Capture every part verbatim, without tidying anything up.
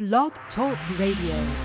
Blog Talk Radio.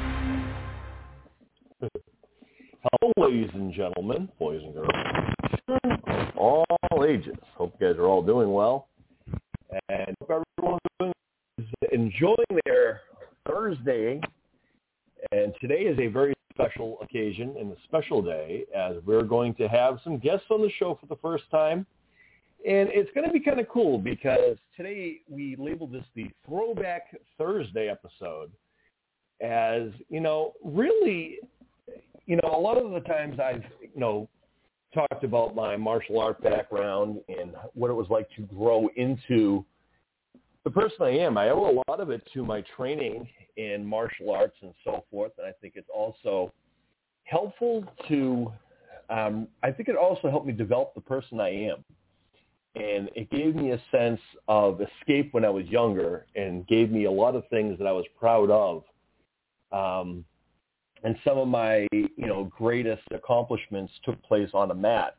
Hello, ladies and gentlemen, boys and girls, of all ages. Hope you guys are all doing well, and hope everyone is enjoying their Thursday. And today is a very special occasion and a special day, as we're going to have some guests on the show for the first time. And it's going to be kind of cool because today we labeled this the Throwback Thursday episode. As, you know, really, you know, a lot of the times I've, you know, talked about my martial art background and what it was like to grow into the person I am. I owe a lot of it to my training in martial arts and so forth. And I think it's also helpful to, um, I think it also helped me develop the person I am. And it gave me a sense of escape when I was younger and gave me a lot of things that I was proud of. Um, and some of my, you know, greatest accomplishments took place on a mat.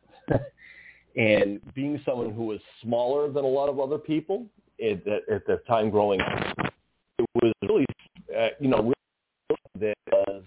And being someone who was smaller than a lot of other people at, at the time growing up, it was really, uh, you know, really that was,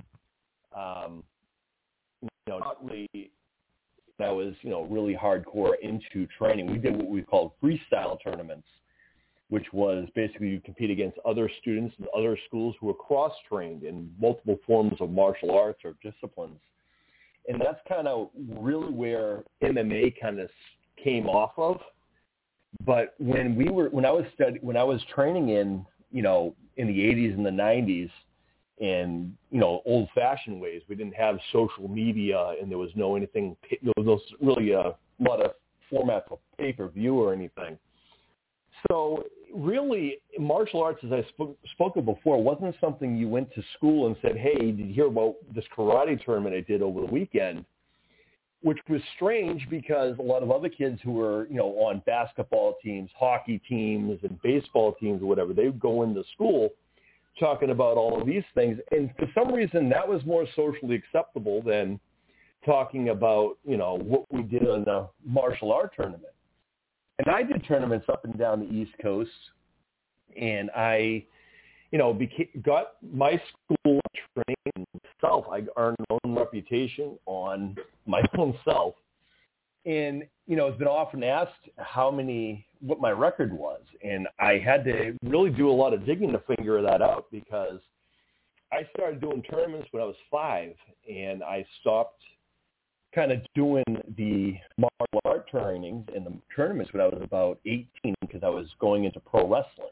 um, you know, not really, that was, you know, really hardcore into training. We did what we called freestyle tournaments, which was basically you compete against other students in other schools who were cross-trained in multiple forms of martial arts or disciplines. And that's kind of really where M M A kind of came off of. But when we were, when I was studying, when I was training in, you know, in the eighties and the nineties, in, you know, old-fashioned ways, we didn't have social media, and there was no anything, there was really a lot of format for pay-per-view or anything. So really, martial arts, as I spoke, spoke of before, wasn't something you went to school and said, hey, did you hear about this karate tournament I did over the weekend? Which was strange because a lot of other kids who were, you know, on basketball teams, hockey teams, and baseball teams or whatever, they would go into school talking about all of these things. And for some reason, that was more socially acceptable than talking about, you know, what we did in the martial art tournament. And I did tournaments up and down the East Coast, and I, you know, became, got my school training myself. I earned my own reputation on my own self. And, you know, it's been often asked how many, what my record was. And I had to really do a lot of digging to figure that out because I started doing tournaments when I was five, and I stopped kind of doing the martial art trainings and the tournaments when I was about eighteen because I was going into pro wrestling.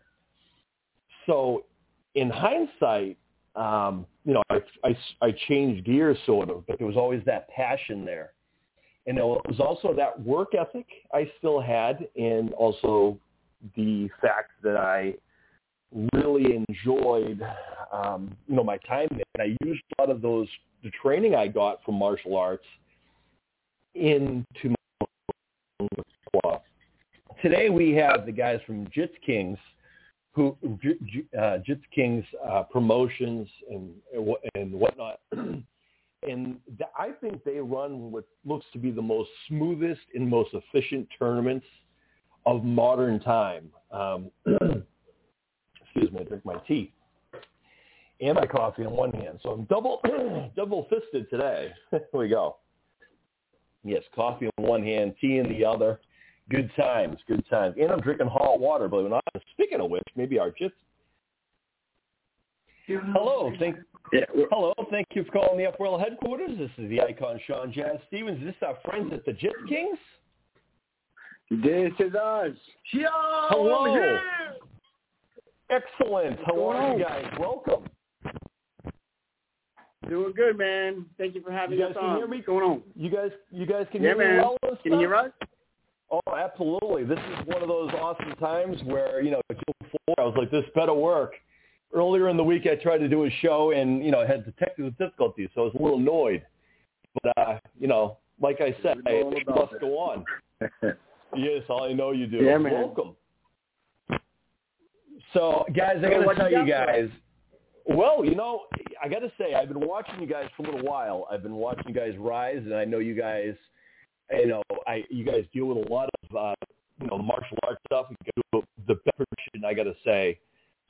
So in hindsight, um, you know, I, I, I changed gears sort of, but there was always that passion there. And there was also that work ethic I still had, and also the fact that I really enjoyed, um, you know, my time there. And I used a lot of those, the training I got from martial arts into my Today we have the guys from Jits Kings, who uh, Jits Kings uh, promotions and and whatnot. And th- I think they run what looks to be the most smoothest and most efficient tournaments of modern time. Um, excuse me, I drink my tea and my coffee in one hand, so I'm double double fisted today. Here we go. Yes, coffee in one hand, tea in the other. Good times, good times. And I'm drinking hot water, believe it or not. Speaking of which, maybe our Jits. Hello, thank yeah. Hello, thank you for calling the Upwell headquarters. This is the icon Sean Jazz Stevens. Is this our friends at the Jits Kings? This is us. Yeah, hello. Excellent. How are you guys? Welcome. Doing good, man. Thank you for having you us guys on. Can hear me? What's going on? You guys, you guys can yeah, hear man. me well? And can you hear us? Oh, absolutely. This is one of those awesome times where, you know, before I was like, this better work. Earlier in the week, I tried to do a show and, you know, I had the technical difficulties, so I was a little annoyed. But, uh, you know, like I said, I must that. go on. Yes, I know you do. Yeah, man. Welcome. So, guys, I got to tell you guys, well, you know, I got to say, I've been watching you guys for a little while. I've been watching you guys rise, and I know you guys, you know, I you guys deal with a lot of, uh, you know, martial arts stuff. You do the best, I got to say,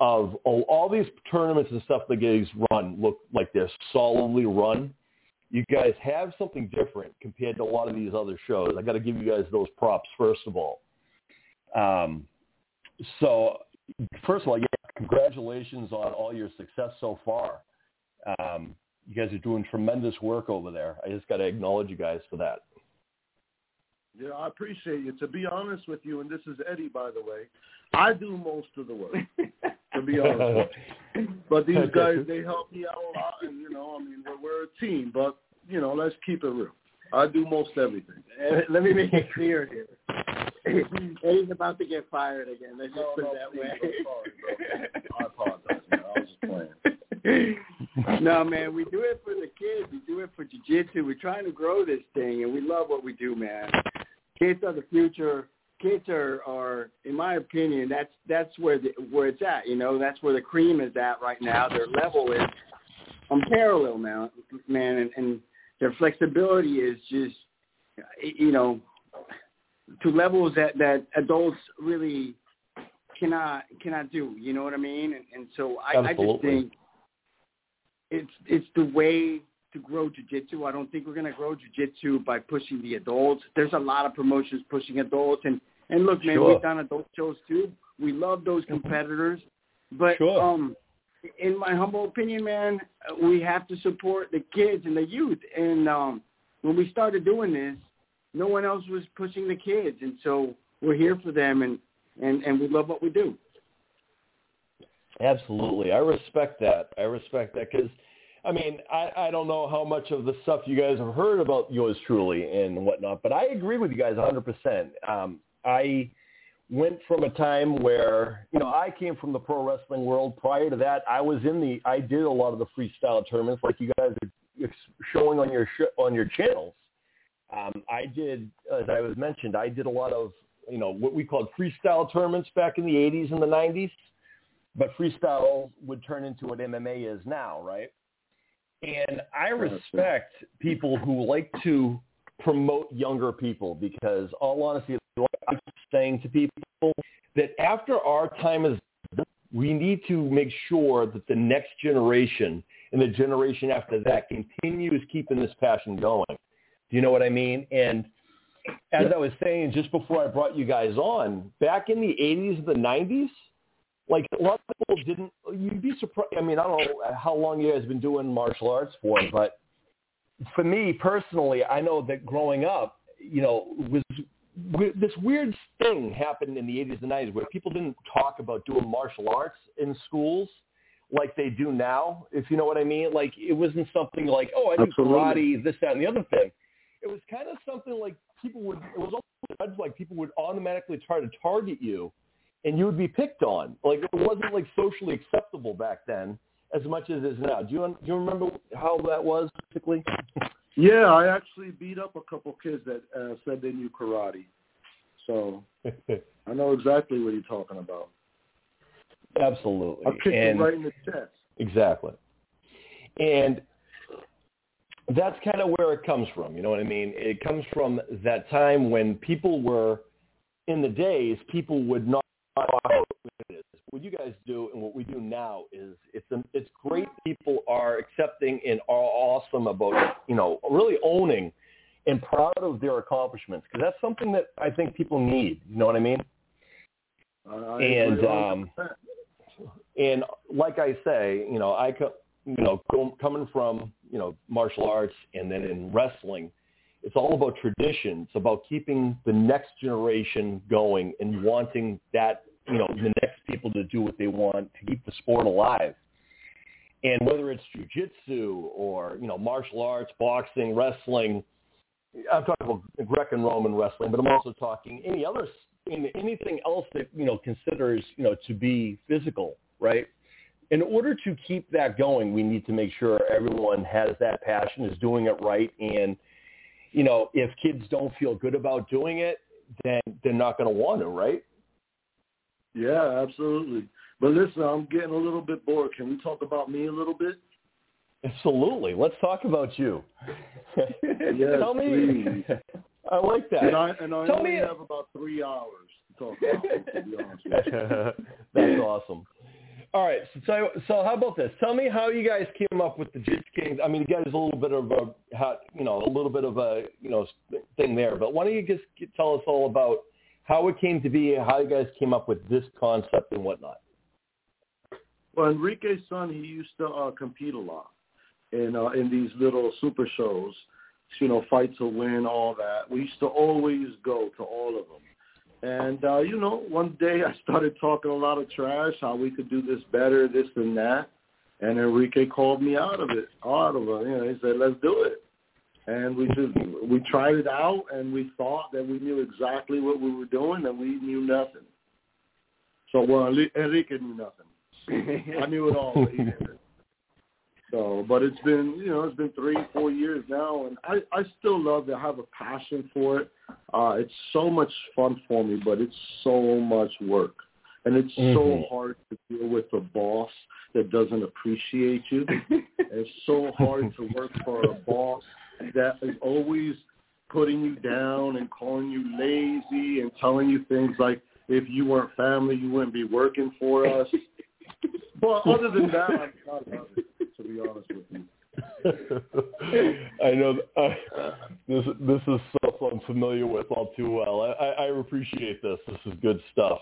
of oh, all these tournaments and stuff that guys run look like they're solidly run. You guys have something different compared to a lot of these other shows. I got to give you guys those props, first of all. Um, so, first of all, yeah, congratulations on all your success so far. Um, you guys are doing tremendous work over there. I just got to acknowledge you guys for that. Yeah, I appreciate you. To be honest with you, and this is Eddie, by the way, I do most of the work, to be honest with you. But these guys, they help me out a lot, and, you know, I mean, we're, we're a team. But, you know, let's keep it real. I do most everything. Let me make it clear here. Eddie's about to get fired again. Let's just no, put no, it that please, way. I'm sorry, bro. I apologize, man. I was just playing. No, man, we do it for the kids. We do it for jiu-jitsu. We're trying to grow this thing, and we love what we do, man. Kids are the future. Kids are, are, in my opinion, that's that's where the, where it's at. You know, that's where the cream is at right now. Their level is unparalleled, man. Man, and, and their flexibility is just, you know, to levels that, that adults really cannot cannot do. You know what I mean? And, and so I, I just think it's it's the way to grow jiu-jitsu. I don't think we're going to grow jiu-jitsu by pushing the adults. There's a lot of promotions pushing adults. And, and look, man, sure. We've done adult shows too. We love those competitors. But sure. um, in my humble opinion, man, we have to support the kids and the youth. And um, when we started doing this, no one else was pushing the kids. And so we're here for them, and, and, and we love what we do. Absolutely. I respect that. I respect that because, I mean, I, I don't know how much of the stuff you guys have heard about yours truly and whatnot, but I agree with you guys one hundred percent. Um, I went from a time where, you know, I came from the pro wrestling world. Prior to that, I was in the, I did a lot of the freestyle tournaments like you guys are showing on your, sh- on your channels. Um, I did, as I was mentioned, I did a lot of, you know, what we called freestyle tournaments back in the eighties and the nineties, but freestyle would turn into what M M A is now, right? And I respect people who like to promote younger people because, all honesty, I'm saying to people that after our time is done, we need to make sure that the next generation and the generation after that continues keeping this passion going. Do you know what I mean? And as I was saying just before I brought you guys on, back in the eighties and the nineties, like a lot of people didn't, you'd be surprised. I mean, I don't know how long you guys have been doing martial arts for, but for me personally, I know that growing up, you know, was this weird thing happened in the eighties and nineties where people didn't talk about doing martial arts in schools like they do now, if you know what I mean. Like it wasn't something like, oh, I do Absolutely. karate, this, that, and the other thing. It was kind of something like people would, it was almost like people would automatically try to target you and you would be picked on. Like it wasn't like socially acceptable back then as much as it is now. Do you do you remember how that was basically? Yeah, I actually beat up a couple kids that uh, said they knew karate. So I know exactly what you're talking about. Absolutely. I kicked and, him right in the chest. Exactly. And that's kind of where it comes from. You know what I mean? It comes from that time when people were, in the days, people would not. What you guys do and what we do now is it's it's great. People are accepting and are awesome about, you know, really owning and proud of their accomplishments because that's something that I think people need. You know what I mean? Uh, and um, and like I say, you know, I you know coming from you know martial arts and then in wrestling, it's all about tradition. It's about keeping the next generation going and wanting that, you know, the next people to do what they want to keep the sport alive. And whether it's jiu-jitsu or, you know, martial arts, boxing, wrestling, I'm talking about Greco-Roman wrestling, but I'm also talking any other, anything else that, you know, considers, you know, to be physical, right? In order to keep that going, we need to make sure everyone has that passion, is doing it right. And, you know, if kids don't feel good about doing it, then they're not going to want to, right? Yeah, absolutely. But listen, I'm getting a little bit bored. Can we talk about me a little bit? Absolutely. Let's talk about you. Yes, Tell me. please. I like that. And I, and I Tell only me. have about three hours to talk about it, to be honest with you. That's awesome. All right. So, so, so how about this? Tell me how you guys came up with the Jiu Kings. I mean, you guys a little bit of a, how, you know, a little bit of a, you know, thing there. But why don't you just tell us all about how it came to be, how you guys came up with this concept and whatnot? Well, Enrique's son, he used to uh, compete a lot in uh, in these little super shows, you know, Fight to Win, all that. We used to always go to all of them. And, uh, you know, one day I started talking a lot of trash, how we could do this better, this and that. And Enrique called me out of it, out of it. You know, he said, let's do it. And we just, we tried it out, and we thought that we knew exactly what we were doing, and we knew nothing. So, well, Enrique knew nothing. I knew it all, but he didn't. So, but it's been, you know, it's been three, four years now, and I, I still love it. I have a passion for it. Uh, it's so much fun for me, but it's so much work. And it's mm-hmm. so hard to deal with a boss that doesn't appreciate you. It's so hard to work for a boss that is always putting you down and calling you lazy and telling you things like, if you weren't family, you wouldn't be working for us. But other than that, I'm not about it, to be honest with you. I know uh, this this is stuff I'm familiar with all too well. I, I appreciate this. This is good stuff.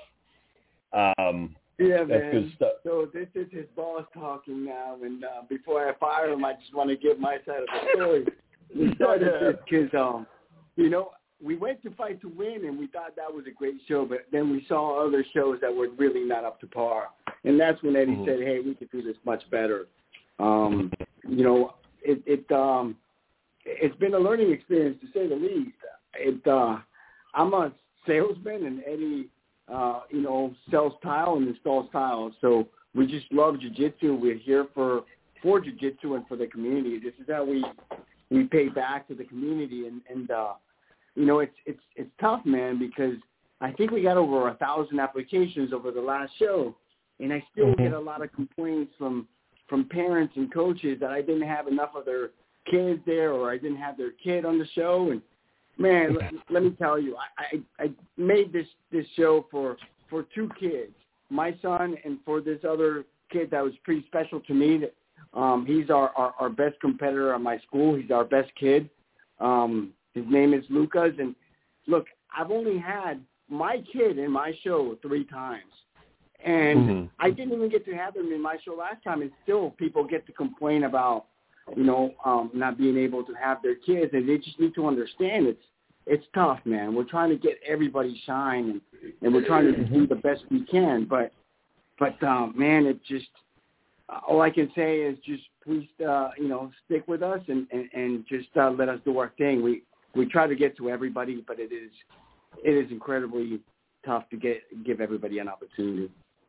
Um, yeah, that's man. Good stuff. So this is his boss talking now, and uh, before I fire him, I just want to give my side of the story. We started this because, um, you know, we went to Fight to Win, and we thought that was a great show, but then we saw other shows that were really not up to par. And that's when Eddie mm-hmm. said, hey, we could do this much better. Um, you know, it, it um, it's been a learning experience, to say the least. It, uh, I'm a salesman, and Eddie, uh, you know, sells tile and installs tile. So we just love jiu-jitsu. We're here for, for jiu-jitsu and for the community. This is how we we pay back to the community. And, and uh, you know, it's it's it's tough, man, because I think we got over a thousand applications over the last show, and I still mm-hmm. get a lot of complaints from from parents and coaches that I didn't have enough of their kids there, or I didn't have their kid on the show. And man, let, let me tell you, I, I, I made this, this show for, for two kids, my son and for this other kid that was pretty special to me. That um, he's our, our, our best competitor at my school. He's our best kid. Um, his name is Lucas. And look, I've only had my kid in my show three times. And mm-hmm. I didn't even get to have them in my show last time, and still people get to complain about, you know, um, not being able to have their kids, and they just need to understand it's it's tough, man. We're trying to get everybody shine, and, and we're trying to do the best we can, but, but um, man, it just, all I can say is just please, uh, you know, stick with us and, and, and just uh, let us do our thing. We we try to get to everybody, but it is it is incredibly tough to get give everybody an opportunity.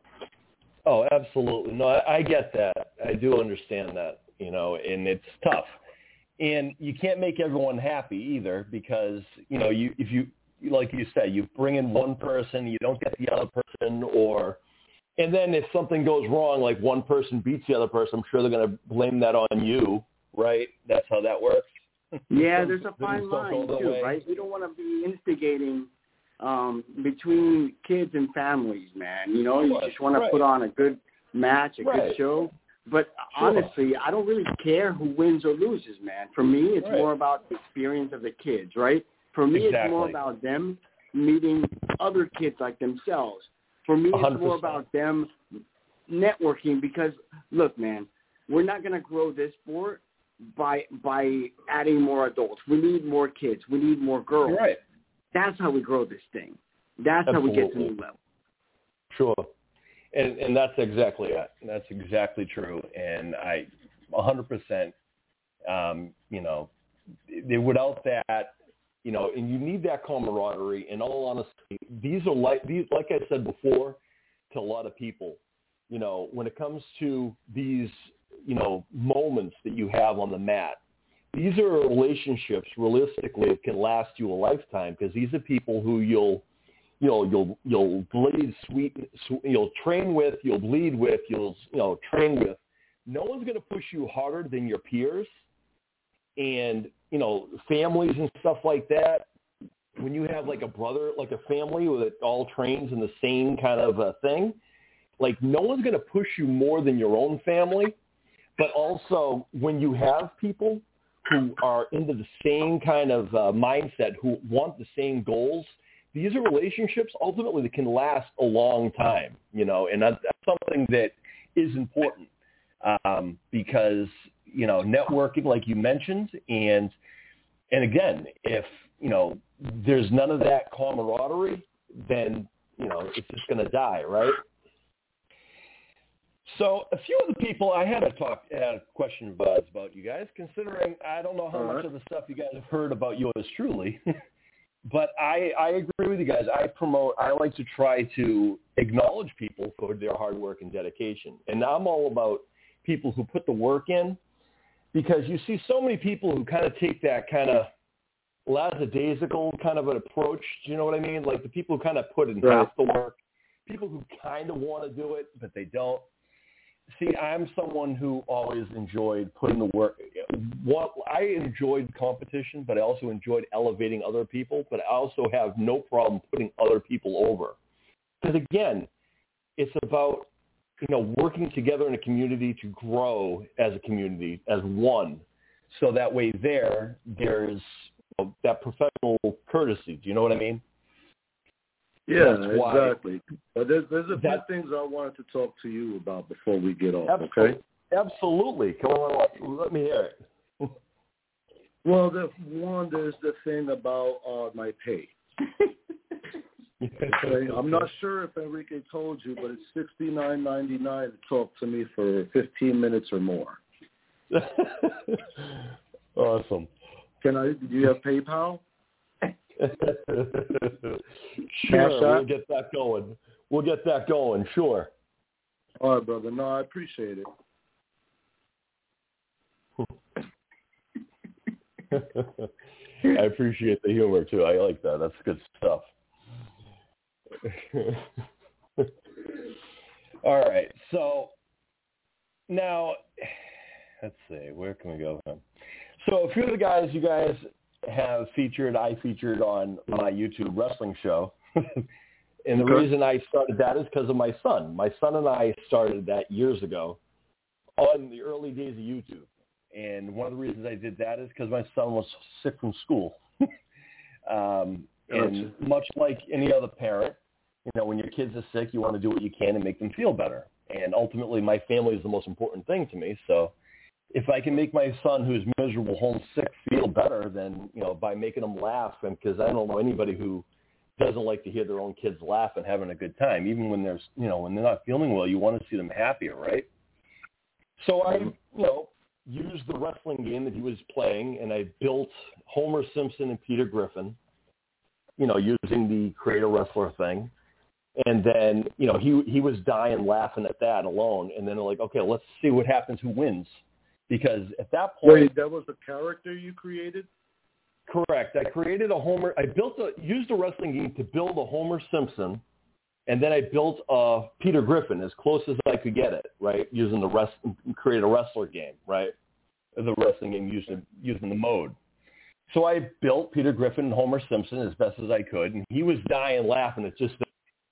Oh, absolutely. No, I, I get that. I do understand that, you know, and it's tough. And you can't make everyone happy either because, you know, you if you, like you said, you bring in one person, you don't get the other person, or, and then if something goes wrong, like one person beats the other person, I'm sure they're going to blame that on you, right? That's how that works. Yeah, there's a fine line, too, way. right? We don't want to be instigating Um, between kids and families, man. You know, you just want right. to put on a good match, a right. good show. But sure. honestly, I don't really care who wins or loses, man. For me, it's right. more about the experience of the kids, right? For me, exactly. it's more about them meeting other kids like themselves. For me, it's one hundred percent more about them networking because, look, man, we're not going to grow this sport by by adding more adults. We need more kids. We need more girls. Right. That's how we grow this thing. That's Absolutely. how we get to new level. Sure. And and that's exactly it. That's exactly true. And I one hundred percent, um, you know, without that, you know, and you need that camaraderie. In all honesty, these are like, these, like I said before to a lot of people, you know, when it comes to these, you know, moments that you have on the mat, these are relationships, realistically, that can last you a lifetime because these are people who you'll, you know, you'll you'll bleed sweet, you'll train with, you'll bleed with, you'll you know train with. No one's going to push you harder than your peers, and you know, families and stuff like that. When you have like a brother, like a family that all trains in the same kind of uh, thing, like no one's going to push you more than your own family. But also when you have people who are into the same kind of uh, mindset, who want the same goals, these are relationships ultimately that can last a long time, you know, and that's, that's something that is important um, because, you know, networking, like you mentioned, and and again, if, you know, there's none of that camaraderie, then, you know, it's just going to die, right? So a few of the people, I had a talk, had a question about, about you guys, considering I don't know how All much right. of the stuff you guys have heard about yours truly, but I, I agree with you guys. I promote, I like to try to acknowledge people for their hard work and dedication. And I'm all about people who put the work in, because you see so many people who kind of take that kind of lackadaisical kind of an approach. Do you know what I mean? Like the people who kind of put in Right. half the work, people who kind of want to do it, but they don't. See, I'm someone who always enjoyed putting the work. What I enjoyed competition, but I also enjoyed elevating other people. But I also have no problem putting other people over, because again, it's about, you know, working together in a community to grow as a community, as one. So that way, there, there's, you know, that professional courtesy. Do you know what I mean? Yeah, That's why- exactly. But there's there's a few that- things I wanted to talk to you about before we get off. Absolutely. Okay. Absolutely. Come on, let me hear it. Well, the one there's the thing about uh, my pay. Okay? I'm not sure if Enrique told you, but it's sixty-nine ninety-nine to talk to me for fifteen minutes or more. Awesome. Can I? Do you have PayPal? Sure, we'll get that going. We'll get that going, sure. All right, brother. No, I appreciate it. I appreciate the humor, too. I like that. That's good stuff. All right. So now, let's see. Where can we go from? So a few of the guys you guys have featured, I featured on my YouTube wrestling show. And the Okay. reason I started that is because of my son. My son and I started that years ago on the early days of YouTube. And one of the reasons I did that is because my son was sick from school. um, and much like any other parent, you know, when your kids are sick, you want to do what you can to make them feel better. And ultimately, my family is the most important thing to me. So if I can make my son who's miserable, homesick, feel better, then, you know, by making him laugh, and because I don't know anybody who doesn't like to hear their own kids laugh and having a good time, even when there's, you know, when they're not feeling well, you want to see them happier, right? So I, you know, used the wrestling game that he was playing, and I built Homer Simpson and Peter Griffin, you know, using the creator wrestler thing. And then, you know, he he was dying laughing at that alone. And then they're like, okay, let's see what happens, who wins. Because at that point... Wait, that was the character you created? Correct. I created a Homer... I built a used a wrestling game to build a Homer Simpson, and then I built a Peter Griffin as close as I could get it, right, using the rest, create a wrestler game, right, the wrestling game using, using the mode. So I built Peter Griffin and Homer Simpson as best as I could, and he was dying laughing at just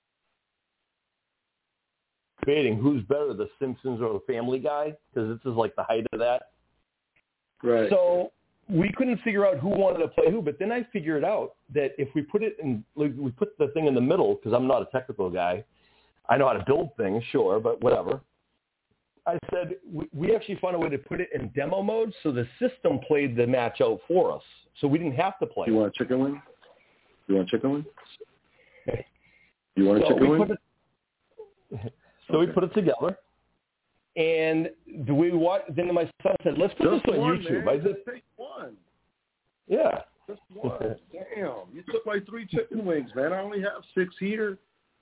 debating who's better, the Simpsons or the Family Guy, because this is like the height of that. Right. So we couldn't figure out who wanted to play who, but then I figured out that if we put it in, like, we put the thing in the middle, because I'm not a technical guy. I know how to build things, sure, but whatever. I said we, we actually found a way to put it in demo mode, so the system played the match out for us, so we didn't have to play. You want a chicken wing? You want a chicken wing? You want a so chicken we wing? put it, so okay. we put it together, and do we watch? Then my son said, "Let's put Just this on one, YouTube." Man. I said, Just take one. "Yeah, just one." Damn, you took like three chicken wings, man. I only have six here.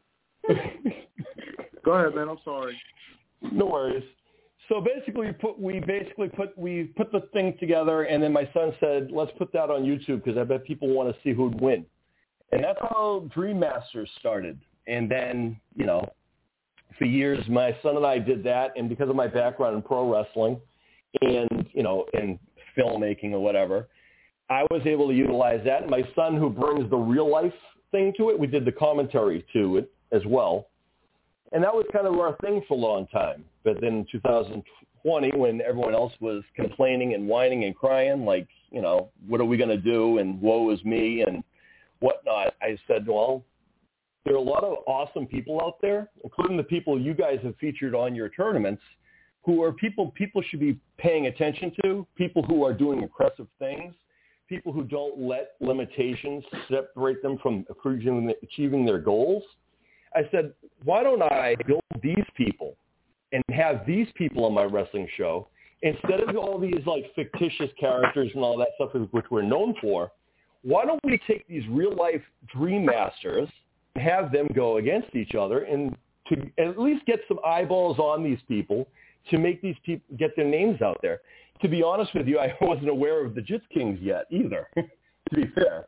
Go ahead, man. I'm sorry. No worries. So basically, we put we basically put we put the thing together, and then my son said, "Let's put that on YouTube because I bet people want to see who'd win." And that's how Dream Masters started. And then, you know, for years, my son and I did that, and because of my background in pro wrestling and, you know, in filmmaking or whatever, I was able to utilize that. And my son, who brings the real life thing to it, we did the commentary to it as well. And that was kind of our thing for a long time. But then in two thousand twenty, when everyone else was complaining and whining and crying, like, you know, what are we going to do? And woe is me and whatnot. I said, well, there are a lot of awesome people out there, including the people you guys have featured on your tournaments, who are people people should be paying attention to, people who are doing impressive things, people who don't let limitations separate them from achieving, achieving their goals. I said, why don't I build these people and have these people on my wrestling show instead of all these like fictitious characters and all that stuff which we're known for? Why don't we take these real life dream masters and have them go against each other and to at least get some eyeballs on these people to make these people get their names out there? To be honest with you, I wasn't aware of the Jits Kings yet either, to be fair.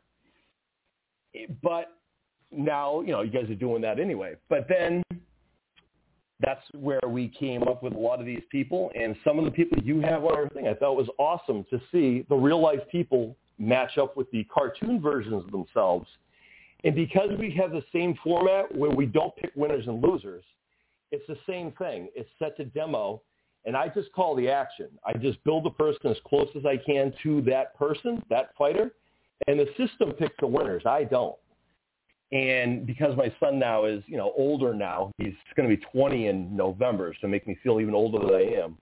But now, you know, you guys are doing that anyway. But then that's where we came up with a lot of these people. And some of the people you have on our thing, I thought was awesome to see the real-life people match up with the cartoon versions of themselves. And because we have the same format where we don't pick winners and losers, it's the same thing. It's set to demo, and I just call the action. I just build the person as close as I can to that person, that fighter, and the system picks the winners. I don't. And because my son now is, you know, older now, he's going to be twenty in November, so make me feel even older than I am.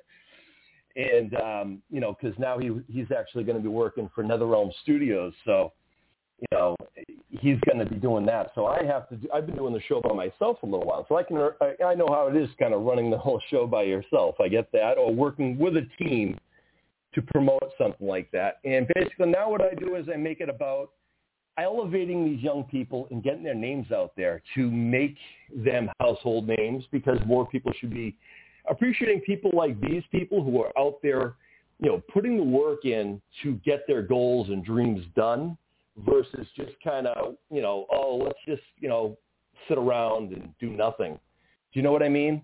and, um, you know, because now he he's actually going to be working for NetherRealm Studios, so, you know, he's going to be doing that. So I have to do, I've been doing the show by myself for a little while, so I can I, I know how it is kind of running the whole show by yourself. I get that, or working with a team to promote something like that. And basically now what I do is I make it about elevating these young people and getting their names out there to make them household names, because more people should be appreciating people like these people who are out there, you know, putting the work in to get their goals and dreams done versus just kind of, you know, oh, let's just, you know, sit around and do nothing. Do you know what I mean?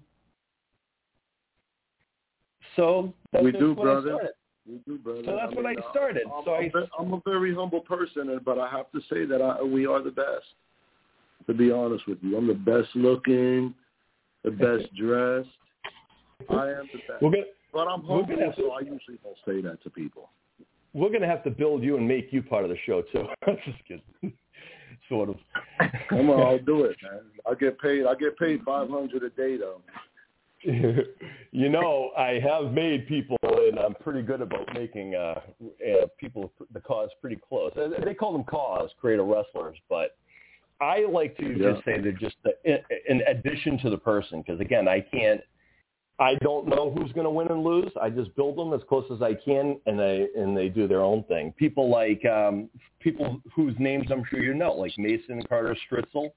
So that's we do, what brother. I started. We do, brother. So that's I what mean, I started. I'm, so I'm, I, I'm a very humble person, but I have to say that I, we are the best. To be honest with you, I'm the best looking, the best dressed. I am the best. We're gonna, but I'm humble, to, so I usually don't say that to people. We're going to have to build you and make you part of the show, too. Just kidding. Sort of. Come on, I'll do it, man. I get paid. I get paid five hundred a day, though. You know, I have made people, and I'm pretty good about making uh, uh, people the cause pretty close. They call them cause, creative wrestlers, but I like to yeah. just say they're just an addition to the person, because, again, I can't, I don't know who's going to win and lose. I just build them as close as I can, and they and they do their own thing. People like, um, people whose names I'm sure you know, like Mason Carter Stritzel.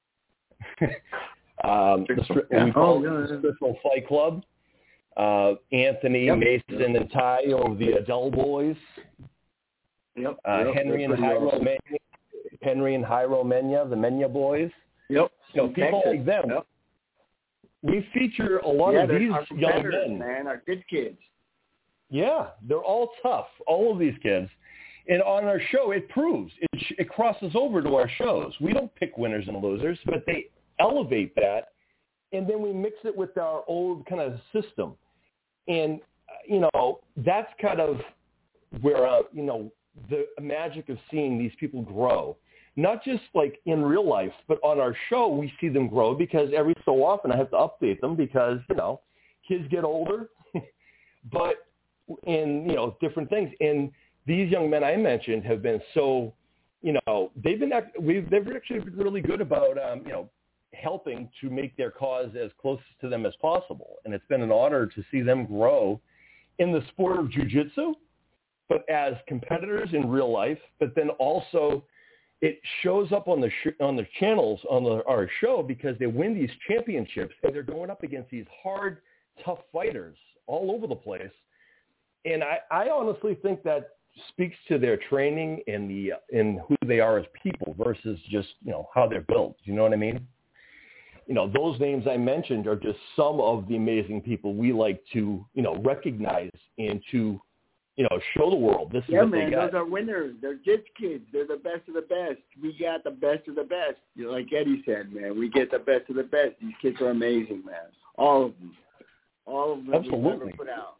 Um, the, yeah. we call oh, yeah, it the Stritzel Fight Club. Uh, Anthony, yep. Mason, and Ty of the Adele Boys. Yep. Uh, yep. Henry and Hyro awesome. Menya, Henry and Hyro Menya, the Menya Boys. Yep. You know, people like them. Yep. We feature a lot yeah, of these our young men. Man, our good kids. Yeah, they're all tough, all of these kids. And on our show, it proves. It, it crosses over to our shows. We don't pick winners and losers, but they elevate that, and then we mix it with our old kind of system. And, you know, that's kind of where, uh, you know, the magic of seeing these people grow. Not just like in real life, but on our show, we see them grow because every so often I have to update them because, you know, kids get older, but in, you know, different things. And these young men I mentioned have been so, you know, they've been, we've, they've actually been really good about, um, you know, helping to make their cause as close to them as possible. And it's been an honor to see them grow in the sport of jiu-jitsu, but as competitors in real life, but then also it shows up on the sh- on the channels on the, our show because they win these championships and they're going up against these hard, tough fighters all over the place. And I, I honestly think that speaks to their training and the and who they are as people versus just, you know, how they're built. You know what I mean? You know, those names I mentioned are just some of the amazing people we like to, you know, recognize and to you know, show the world this is yeah, what man, they got. those are winners. They're just kids. They're the best of the best. We got the best of the best. You know, like Eddie said, man, we get the best of the best. These kids are amazing, man. All of them. All of them Absolutely. we've ever put out.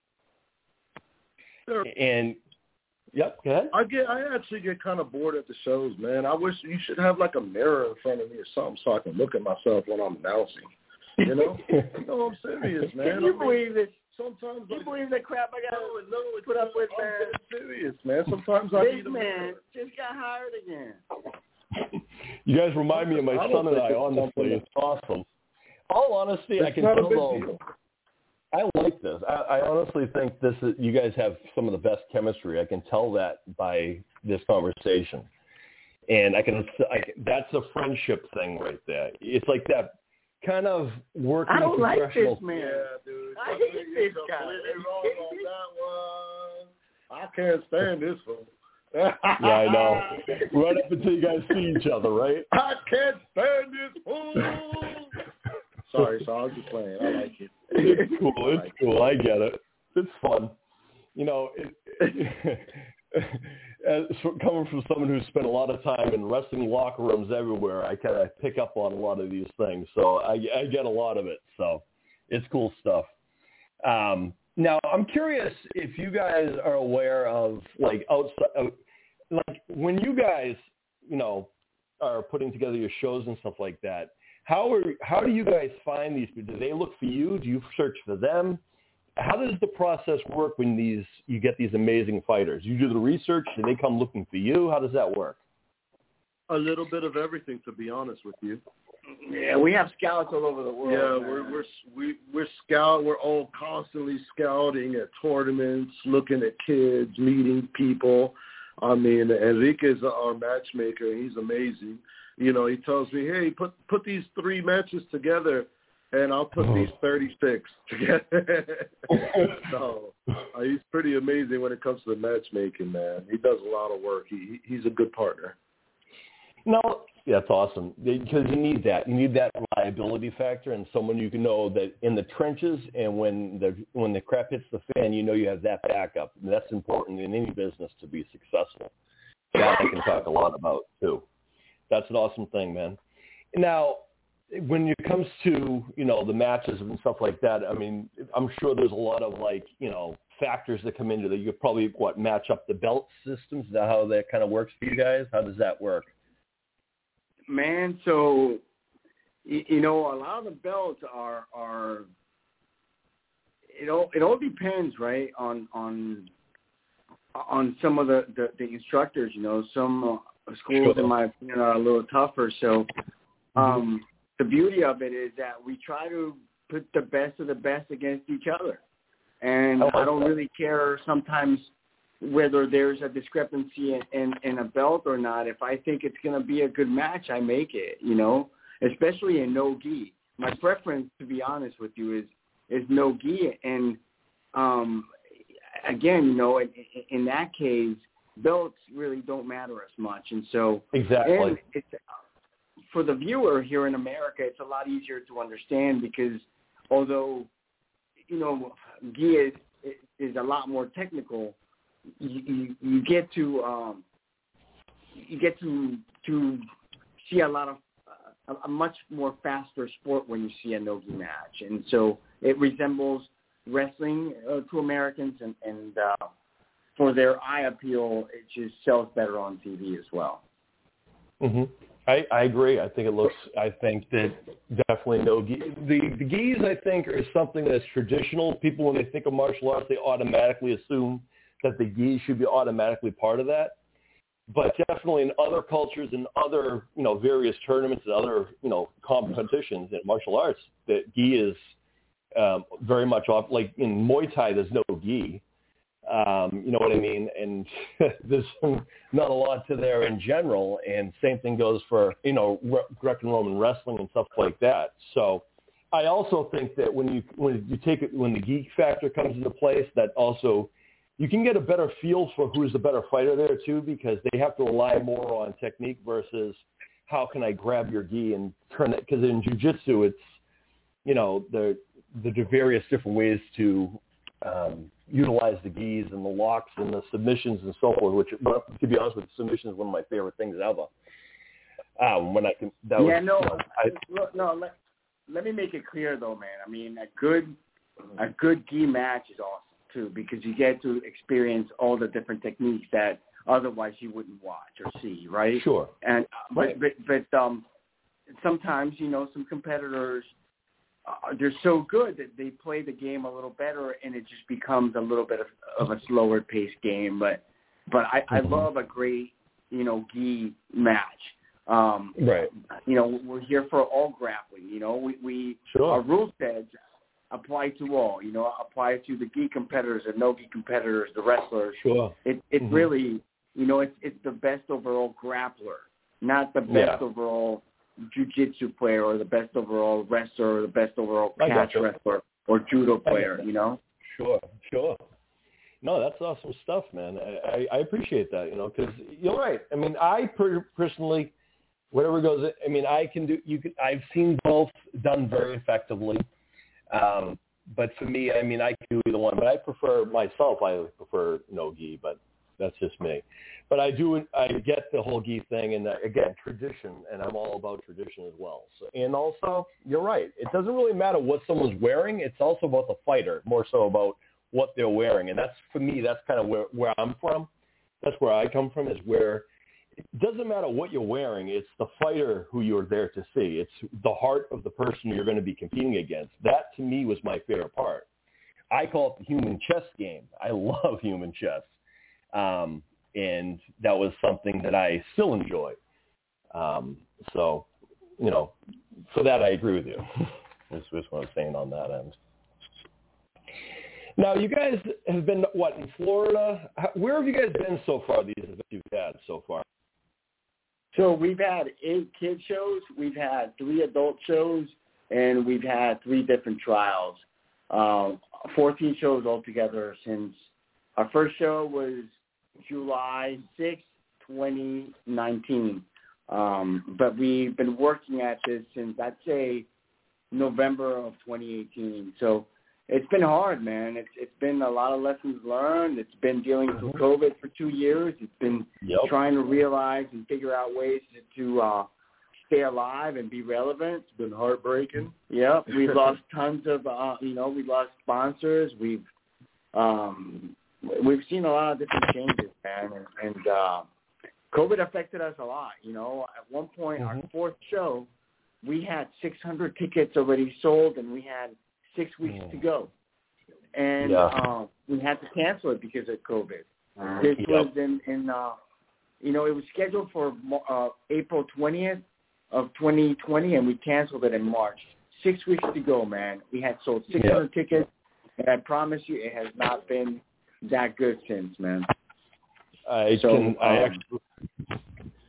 And yep, go ahead. I get, I actually get kind of bored at the shows, man. I wish you should have like a mirror in front of me or something so I can look at myself when I'm announcing. You know? No, I'm serious, man. Can you I mean, believe this? Sometimes Can you like, believe the crap I got no, to no, it's put up with, I'm man? dead serious, man. Sometimes I This need a man mirror. just got hired again. You guys remind me of my I don't son and think I, it's honestly. something- It's awesome. All honesty, I It's can not a tell big though, deal. I like this. I, I honestly think this is, you guys have some of the best chemistry. I can tell that by this conversation. And I can, I, that's a friendship thing right there. It's like that kind of working I don't like professional. this man. Yeah, dude. I I hate think this you're guy. completely wrong on that one. I can't stand this fool. Yeah, I know. Right up until you guys see each other, right? I can't stand this fool. Sorry, so I was just playing. I like it. It's cool. I It's like cool. I get it. It's fun. You know, it, as for, coming from someone who's spent a lot of time in wrestling locker rooms everywhere, I kind of pick up on a lot of these things. So I, I get a lot of it. So it's cool stuff. Um, now, I'm curious if you guys are aware of, like, outside, like when you guys, you know, are putting together your shows and stuff like that, how are how do you guys find these people? Do they look for you? Do you search for them? How does the process work when these you get these amazing fighters? You do the research. Do they come looking for you? How does that work? A little bit of everything, to be honest with you. Yeah, we have scouts all over the world. Yeah, man. we're we're we, we're scout. We're all constantly scouting at tournaments, looking at kids, meeting people. I mean, Enrique is our matchmaker. He's amazing. You know, he tells me, hey, put put these three matches together, and I'll put oh. these thirty-six together. So uh, he's pretty amazing when it comes to the matchmaking, man. He does a lot of work. He he's a good partner. No, that's awesome because you need that. You need that reliability factor and someone you can know that in the trenches and when the when the crap hits the fan, you know you have that backup. And that's important in any business to be successful. That I can talk a lot about too. That's an awesome thing, man. Now, when it comes to, you know, the matches and stuff like that, I mean, I'm sure there's a lot of, like, you know, factors that come into that. You could probably, what, match up the belt systems? Is that how that kind of works for you guys? How does that work? Man, so, you know, a lot of the belts are, are it all, it all depends, right, on, on, on some of the, the, the instructors, you know, some uh, schools, sure. in my opinion, are a little tougher. So um, the beauty of it is that we try to put the best of the best against each other. And I, like I don't that. really care sometimes whether there's a discrepancy in, in, in a belt or not. If I think it's going to be a good match, I make it, you know, especially in no-gi. My preference, to be honest with you, is, is no-gi. And, um, again, you know, in, in that case, belts really don't matter as much. And so exactly. And it's, for the viewer here in America, it's a lot easier to understand because although, you know, gi is, is a lot more technical, you, you, you get to um, you get to to see a lot of uh, a much more faster sport when you see a no-gi match, and so it resembles wrestling uh, to Americans, and, and uh, for their eye appeal, it just sells better on T V as well. Mm-hmm. I, I agree. I think it looks. I think that definitely no gi. The the gis, I think, are something that's traditional. People, when they think of martial arts, they automatically assume that the gi should be automatically part of that. But definitely in other cultures and other, you know, various tournaments and other, you know, competitions in martial arts, that gi is um, very much off. Like in Muay Thai, there's no gi. Um, you know what I mean? And there's not a lot to there in general. And same thing goes for, you know, Greco-Roman wrestling and stuff like that. So I also think that when you when you take it, when the gi factor comes into place, that also you can get a better feel for who's the better fighter there too, because they have to rely more on technique versus how can I grab your gi and turn it. Because in jiu-jitsu, it's, you know, the the various different ways to um, utilize the gis and the locks and the submissions and so forth, which, to be honest with you, submission is one of my favorite things ever. Um, when I can, that yeah, was, no, you know, I, look, no. Let, let me make it clear though, man. I mean, a good, a good gi match is awesome too, because you get to experience all the different techniques that otherwise you wouldn't watch or see, right? Sure. And but Right. but, but um, sometimes you know some competitors, uh, they're so good that they play the game a little better, and it just becomes a little bit of, of a slower paced game. But but I, I Mm-hmm. love a great you know gi match. Um, right. You know, we're here for all grappling. You know, we, we Sure. our rule sets apply to all. You know, apply to the gi competitors and no gi competitors, the wrestlers. Sure. It it Mm-hmm. really, you know, it's it's the best overall grappler, not the best Yeah. overall jiu-jitsu player or the best overall wrestler or the best overall I catch gotcha. wrestler or judo I player. gotcha. You know. Sure, sure. No, that's awesome stuff, man. I, I, I appreciate that, you know, because you're right. I mean, I per- personally, whatever goes, I mean, I can do, you can, I've seen both done very effectively. Um, but for me, I mean, I can do either one, but I prefer myself, I prefer no gi, but that's just me. But I do, I get the whole gi thing, and uh, again, tradition, and I'm all about tradition as well. So, and also, you're right. It doesn't really matter what someone's wearing. It's also about the fighter, more so about what they're wearing. And that's, for me, that's kind of where, where I'm from. That's where I come from, is where it doesn't matter what you're wearing. It's the fighter who you're there to see. It's the heart of the person you're going to be competing against. That, to me, was my favorite part. I call it the human chess game. I love human chess. Um, and that was something that I still enjoy. Um, so, you know, for that, I agree with you. That's, that's what I'm saying on that end. Now, you guys have been, what, in Florida? How, where have you guys been so far, these events you've had so far? So we've had eight kid shows, we've had three adult shows, and we've had three different trials. Um, fourteen shows altogether since our first show was July sixth, twenty nineteen. Um, but we've been working at this since, I'd say, November of twenty eighteen. So it's been hard, man. It's it's been a lot of lessons learned. It's been dealing with COVID for two years. It's been Yep. trying to realize and figure out ways to, to uh, stay alive and be relevant. It's been heartbreaking. Yep. We've lost tons of, uh, you know, we lost sponsors. We've um, we've seen a lot of different changes, man. And, and uh, COVID affected us a lot. You know, at one point, Mm-hmm. our fourth show, we had six hundred tickets already sold, and we had six weeks Mm. to go. And Yeah. uh, we had to cancel it because of COVID. This Yep. was in, in uh, you know, it was scheduled for uh, April twentieth of twenty twenty, and we canceled it in March. Six weeks to go, man. We had sold six hundred Yep. tickets, and I promise you it has not been that good since, man. I So, can, I um, actually,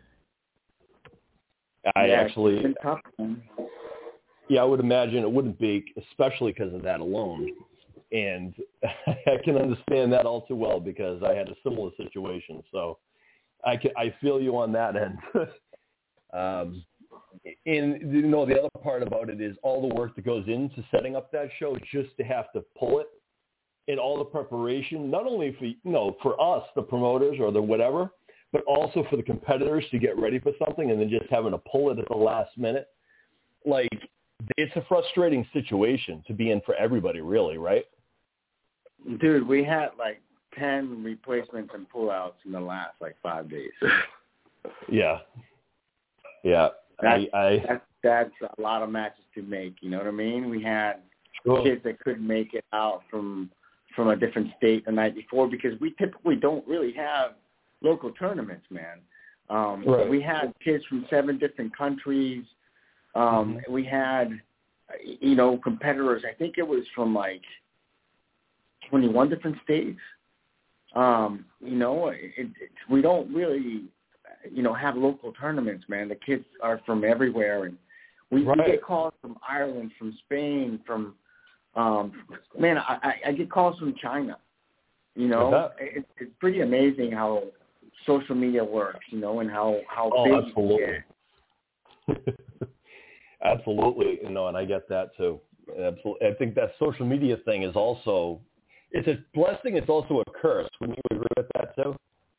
I yeah, actually, it's been tough, man. yeah, I would imagine it wouldn't be, especially because of that alone. And I can understand that all too well because I had a similar situation. So I can, I feel you on that end. um, and, you know, the other part about it is all the work that goes into setting up that show just to have to pull it and all the preparation, not only for, you know, for us, the promoters or the whatever, but also for the competitors to get ready for something and then just having to pull it at the last minute. Like, it's a frustrating situation to be in for everybody, really, right? Dude, we had like ten replacements and pullouts in the last like five days. Yeah. Yeah. That's, I, I that's, that's a lot of matches to make, you know what I mean? We had sure. kids that couldn't make it out from from a different state the night before because we typically don't really have local tournaments, man. Um, Right. We had kids from seven different countries. Um, Mm-hmm. We had, you know, competitors. I think it was from like twenty-one different states. Um, you know, it, it, we don't really, you know, have local tournaments, man. The kids are from everywhere, and we, Right. we get calls from Ireland, from Spain, from um, man, I, I, I get calls from China. You know, Uh-huh. it, it's pretty amazing how social media works, you know, and how how Oh, big absolutely. it is. Absolutely. You know, and I get that too. Absolutely. I think that social media thing is also, it's a blessing. It's also a curse. Wouldn't you agree with that too?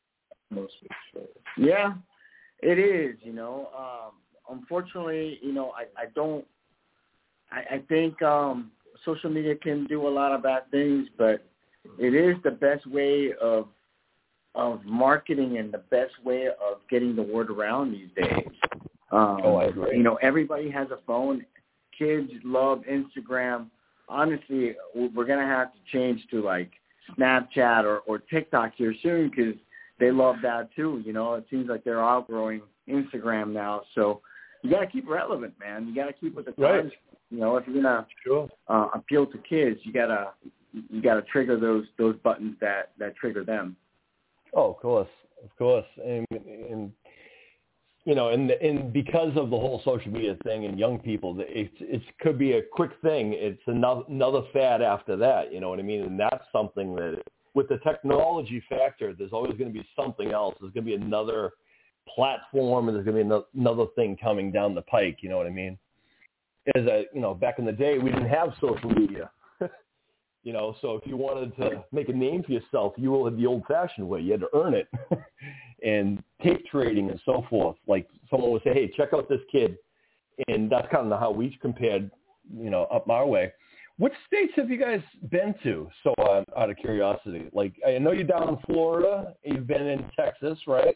Yeah, it is. You know, um, unfortunately, you know, I, I don't. I, I think um, social media can do a lot of bad things, but it is the best way of of marketing and the best way of getting the word around these days. Um, oh, I agree. You know, everybody has a phone. Kids love Instagram. Honestly, we're going to have to change to like Snapchat or, or TikTok here soon because they love that too. You know, it seems like they're outgrowing Instagram now. So you got to keep relevant, man. You got to keep with the times. Right. You know, if you're going to sure. uh, appeal to kids, you got to you got to trigger those those buttons that, that trigger them. Oh, of course, of course, and, and you know, and and because of the whole social media thing and young people, it it could be a quick thing. It's another another fad after that. You know what I mean? And that's something that, with the technology factor, there's always going to be something else. There's going to be another platform, and there's going to be another thing coming down the pike. You know what I mean? As a you know, back in the day, we didn't have social media. You know, so if you wanted to make a name for yourself, you were the old-fashioned way. You had to earn it. And tape trading and so forth. Like someone would say, hey, check out this kid. And that's kind of how we compared, you know, up our way. What states have you guys been to? So uh, out of curiosity. Like, I know you're down in Florida. You've been in Texas, right?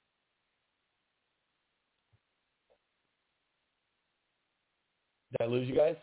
Did I lose you guys?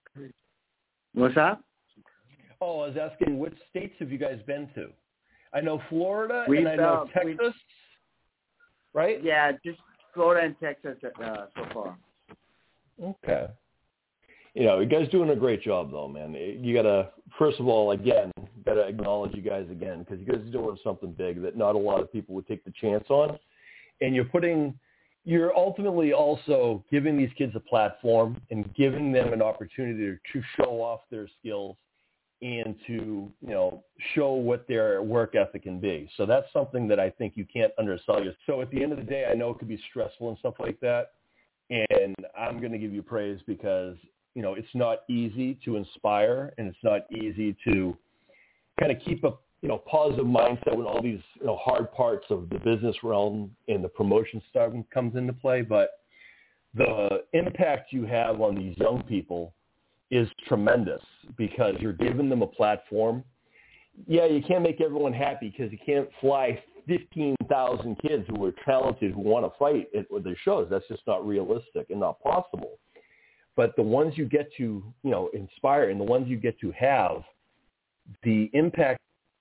What's that? Oh, I was asking, which states have you guys been to? I know Florida, We've, and I know uh, Texas, right? Yeah, just Florida and Texas uh, so far. Okay. You know, you guys doing a great job, though, man. You got to, first of all, again, got to acknowledge you guys again, because you guys are doing something big that not a lot of people would take the chance on. And you're putting, you're ultimately also giving these kids a platform and giving them an opportunity to show off their skills and to, you know, show what their work ethic can be. So that's something that I think you can't undersell. So at the end of the day, I know it could be stressful and stuff like that. And I'm going to give you praise because, you know, it's not easy to inspire, and it's not easy to kind of keep a, you know, positive mindset when all these, you know, hard parts of the business realm and the promotion stuff comes into play. But the impact you have on these young people is tremendous because you're giving them a platform. Yeah, you can't make everyone happy because you can't fly fifteen thousand kids who are talented who want to fight at their shows. That's just not realistic and not possible. But the ones you get to, you know, inspire, and the ones you get to have, the impact,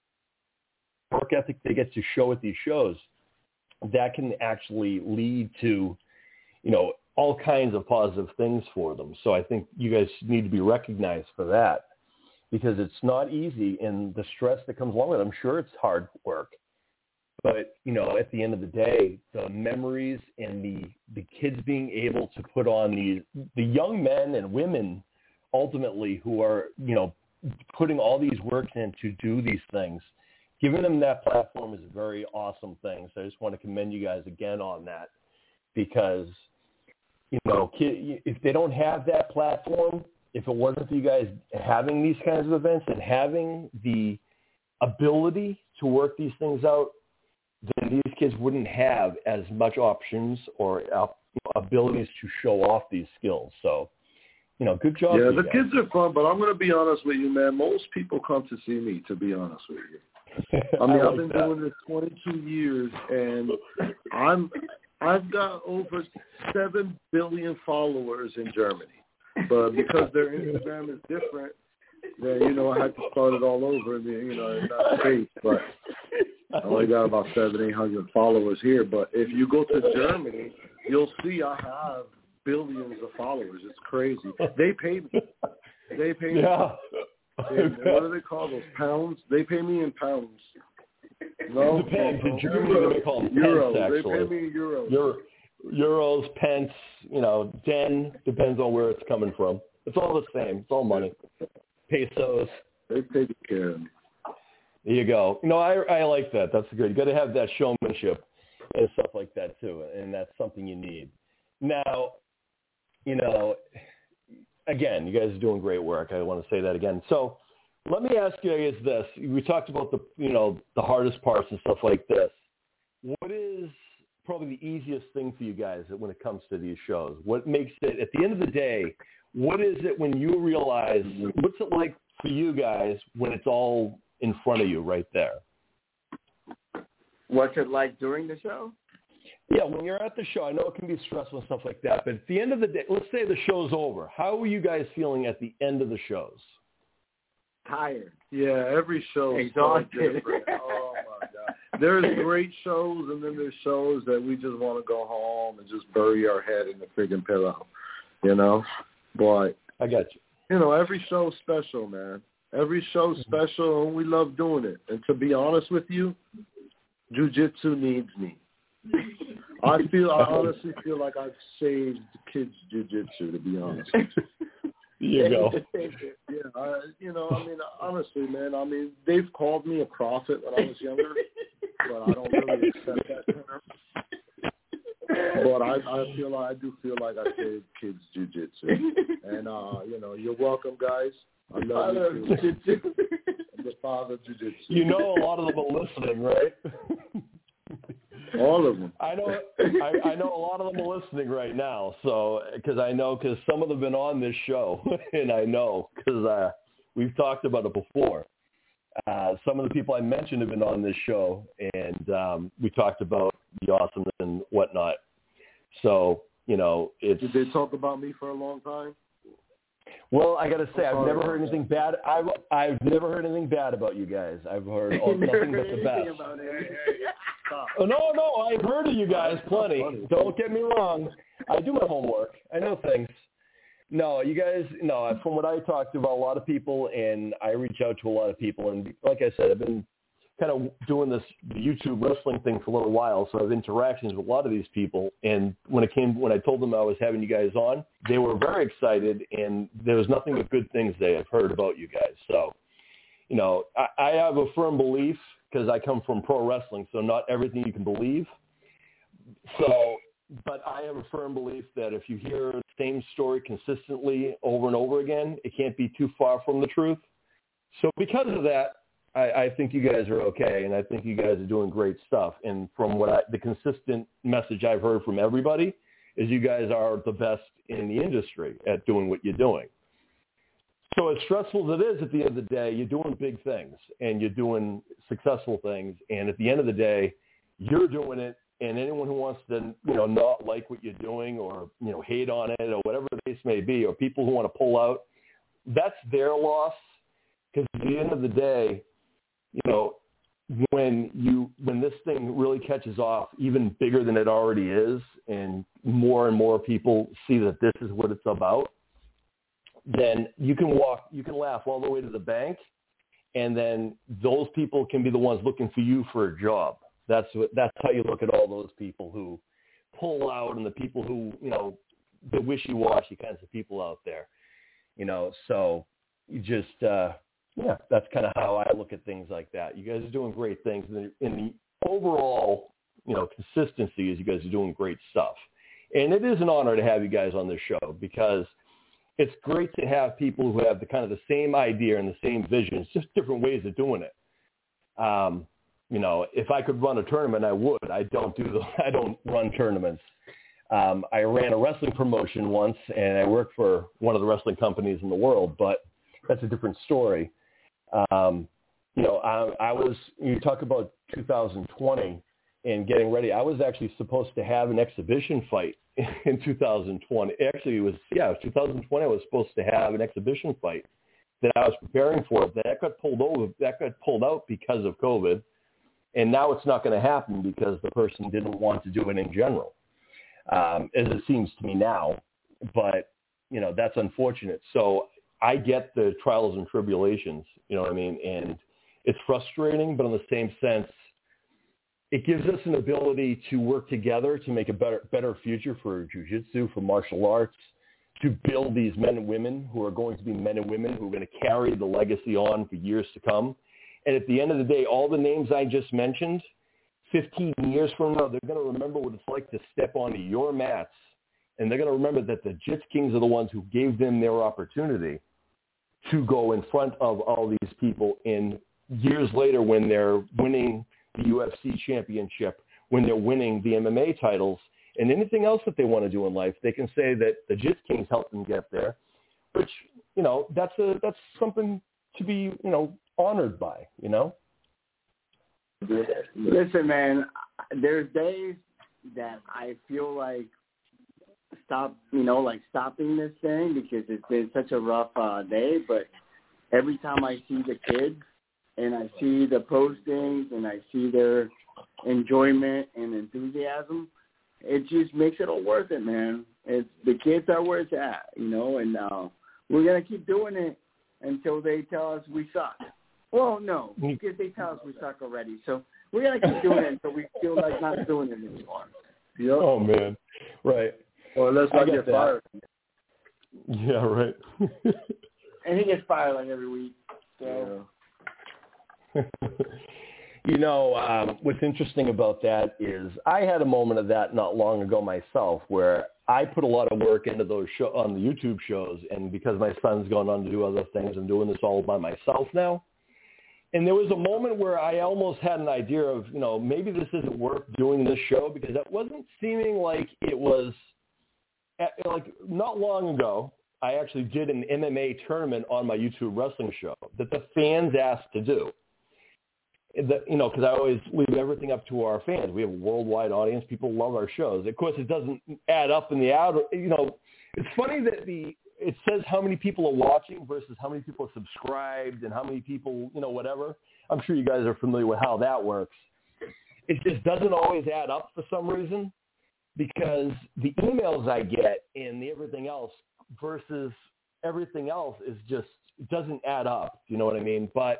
work ethic they get to show at these shows, that can actually lead to, you know, all kinds of positive things for them. So I think you guys need to be recognized for that because it's not easy, and the stress that comes along with it, I'm sure it's hard work. But, you know, at the end of the day, the memories and the, the kids being able to put on these, the young men and women ultimately who are, you know, putting all these work in to do these things, giving them that platform is a very awesome thing. So I just want to commend you guys again on that because, you know, if they don't have that platform, if it wasn't for you guys having these kinds of events and having the ability to work these things out, then these kids wouldn't have as much options or abilities to show off these skills. So, you know, good job. Yeah, the guys. kids are fun, but I'm going to be honest with you, man. Most people come to see me, to be honest with you. I mean, I like I've been that. doing this twenty-two years, and I'm I've got over seven billion followers in Germany. But because their Instagram is different, then, you know, I had to start it all over in the, you know, in that space. But I only got about seven, eight hundred followers here. But if you go to Germany, you'll see I have billions of followers. It's crazy. They pay me. They pay me. Yeah. And what do they call those? Pounds? They pay me in pounds. No, It depends. In no, Germany, Euros. they call them Euros. pence, They actually. pay me in euros. Euro, euros, pence, you know, den, depends on where it's coming from. It's all the same. It's all money. Pesos. They take care of me. There you go. You know, I I like that. That's good. You got to have that showmanship and stuff like that too, and that's something you need. Now, you know, again, you guys are doing great work. I want to say that again. So, let me ask you guys this. We talked about the, you know, the hardest parts and stuff like this. What is probably the easiest thing for you guys when it comes to these shows? What makes it, at the end of the day, what is it when you realize, what's it like for you guys when it's all in front of you right there? What's it like during the show? Yeah, when you're at the show, I know it can be stressful and stuff like that, but at the end of the day, let's say the show's over. How are you guys feeling at the end of the shows? Tired. Yeah, every show is so different. Oh, my God. There's great shows, and then there's shows that we just want to go home and just bury our head in the friggin' pillow, you know? But, I got you. You know, every show's special, man. Every show's special, and we love doing it. And to be honest with you, jiu-jitsu needs me. I feel, I honestly feel like I've saved kids' jiu-jitsu, to be honest. You go. Yeah, I, you know, I mean, honestly, man, I mean, they've called me a prophet when I was younger, but I don't really accept that term. But I, I feel, I do feel like I saved kids' jiu-jitsu. And, uh, you know, you're welcome, guys. I love you, jiu-jitsu. I'm the father of jiu-jitsu. You know a lot of them are listening, right? All of them. I know. I, I know a lot of them are listening right now. So, because I know, because some of them have been on this show, and I know because uh, we've talked about it before. Uh, some of the people I mentioned have been on this show, and um, we talked about the awesomeness and whatnot. So, you know, it's. Did they talk about me for a long time? Well, I got to say, I've never heard anything bad. I've I've never heard anything bad about you guys. I've heard all, nothing but the best. Oh, no, no, I've heard of you guys plenty. Don't get me wrong. I do my homework. I know things. No, you guys, no, from what I talked to about a lot of people, and I reach out to a lot of people, and like I said, I've been kind of doing this YouTube wrestling thing for a little while, so I have interactions with a lot of these people, and when it came, when I told them I was having you guys on, they were very excited, and there was nothing but good things they have heard about you guys. So, you know, I, I have a firm belief, because I come from pro wrestling, so not everything you can believe. So, but I have a firm belief that if you hear the same story consistently over and over again, it can't be too far from the truth. So because of that, I, I think you guys are okay, and I think you guys are doing great stuff. And from what I, the consistent message I've heard from everybody is you guys are the best in the industry at doing what you're doing. So as stressful as it is at the end of the day, you're doing big things and you're doing successful things. And at the end of the day, you're doing it. And anyone who wants to, you know, not like what you're doing or, you know, hate on it or whatever the case may be, or people who want to pull out, that's their loss. Because at the end of the day, you know, when you when this thing really catches off, even bigger than it already is, and more and more people see that this is what it's about, then you can walk, you can laugh all the way to the bank, and then those people can be the ones looking for you for a job. That's what, that's how you look at all those people who pull out, and the people who, you know, the wishy-washy kinds of people out there, you know. So you just, uh, yeah, that's kind of how I look at things like that. You guys are doing great things. In the, in the overall, you know, consistency is you guys are doing great stuff. And it is an honor to have you guys on this show, because it's great to have people who have the kind of the same idea and the same vision. It's just different ways of doing it. Um, you know, if I could run a tournament, I would. I don't do the, I don't run tournaments. Um, I ran a wrestling promotion once, and I worked for one of the wrestling companies in the world, but that's a different story. Um, you know, I, I was, you talk about two thousand twenty and getting ready. I was actually supposed to have an exhibition fight in two thousand twenty. Actually, it was, yeah, it was two thousand twenty. I was supposed to have an exhibition fight that I was preparing for. That got pulled over. That got pulled out because of COVID. And now it's not going to happen because the person didn't want to do it in general, um, as it seems to me now. But, you know, that's unfortunate. So I get the trials and tribulations, you know what I mean? And it's frustrating, but in the same sense, it gives us an ability to work together to make a better better future for jiu-jitsu, for martial arts, to build these men and women who are going to be men and women who are going to carry the legacy on for years to come. And at the end of the day, all the names I just mentioned, fifteen years from now, they're going to remember what it's like to step onto your mats. And they're going to remember that the Jits Kings are the ones who gave them their opportunity to go in front of all these people in years later when they're winning the U F C championship, when they're winning the M M A titles, and anything else that they want to do in life, they can say that the Jiu Kings helped them get there, which, you know, that's a that's something to be, you know, honored by, you know? Listen, man, there's days that I feel like stop, you know, like stopping this thing because it's been such a rough uh, day, but every time I see the kids and I see the postings and I see their enjoyment and enthusiasm, it just makes it all worth it, man. It's the kids are where it's at, you know, and uh, we're gonna keep doing it until they tell us we suck. Well, no, because they tell us we suck already. So we're gonna keep doing it until we feel like not doing it anymore. Yep. Oh man, right. Well, let's not get, get fired. Yeah, right. And he gets fired like every week. So. Yeah. You know, um, what's interesting about that is I had a moment of that not long ago myself where I put a lot of work into those show, on the YouTube shows, and because my son's gone on to do other things, I'm doing this all by myself now. And there was a moment where I almost had an idea of, you know, maybe this isn't worth doing this show because it wasn't seeming like it was, like not long ago, I actually did an M M A tournament on my YouTube wrestling show that the fans asked to do. The, you know, because I always leave everything up to our fans. We have a worldwide audience. People love our shows. Of course, it doesn't add up in the outer. You know, it's funny that the it says how many people are watching versus how many people are subscribed and how many people, you know, whatever. I'm sure you guys are familiar with how that works. It just doesn't always add up for some reason because the emails I get and the everything else versus everything else is just it doesn't add up. You know what I mean? But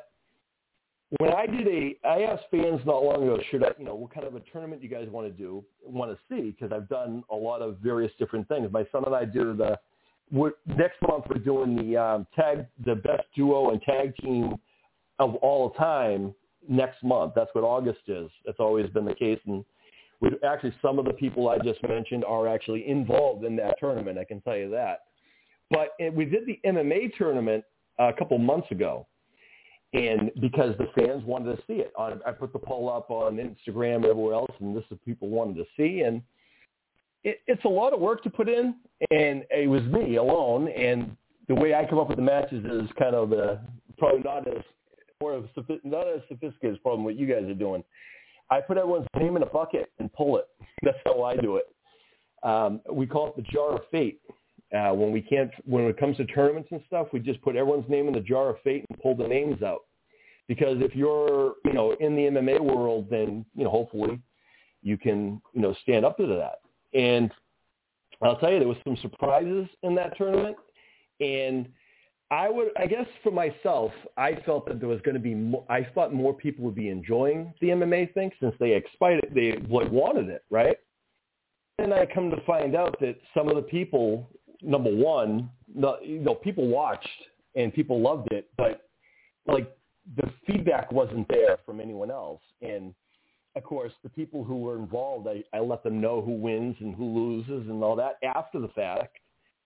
when I did a, I asked fans not long ago, should I, you know, what kind of a tournament you guys want to do, want to see? Because I've done a lot of various different things. My son and I do the, we're, next month we're doing the um, tag, the best duo and tag team of all time next month. That's what August is. That's always been the case. And we actually, some of the people I just mentioned are actually involved in that tournament. I can tell you that. But we did the M M A tournament a couple months ago. And because the fans wanted to see it, I put the poll up on Instagram and everywhere else, and this is what people wanted to see. And it, it's a lot of work to put in, and it was me alone. And the way I come up with the matches is kind of uh, probably not as more of not as sophisticated as probably what you guys are doing. I put everyone's name in a bucket and pull it. That's how I do it. Um, we call it the jar of fate. Uh, when we can't, when it comes to tournaments and stuff, we just put everyone's name in the jar of fate and pull the names out. Because if you're, you know, in the M M A world, then, you know, hopefully you can, you know, stand up to that. And I'll tell you, there was some surprises in that tournament. And I would, I guess for myself, I felt that there was going to be more, I thought more people would be enjoying the M M A thing since they excited, they like wanted it, right? And I come to find out that some of the people, number one, the, you know, people watched and people loved it, but like the feedback wasn't there from anyone else. And of course, the people who were involved, I, I let them know who wins and who loses and all that after the fact.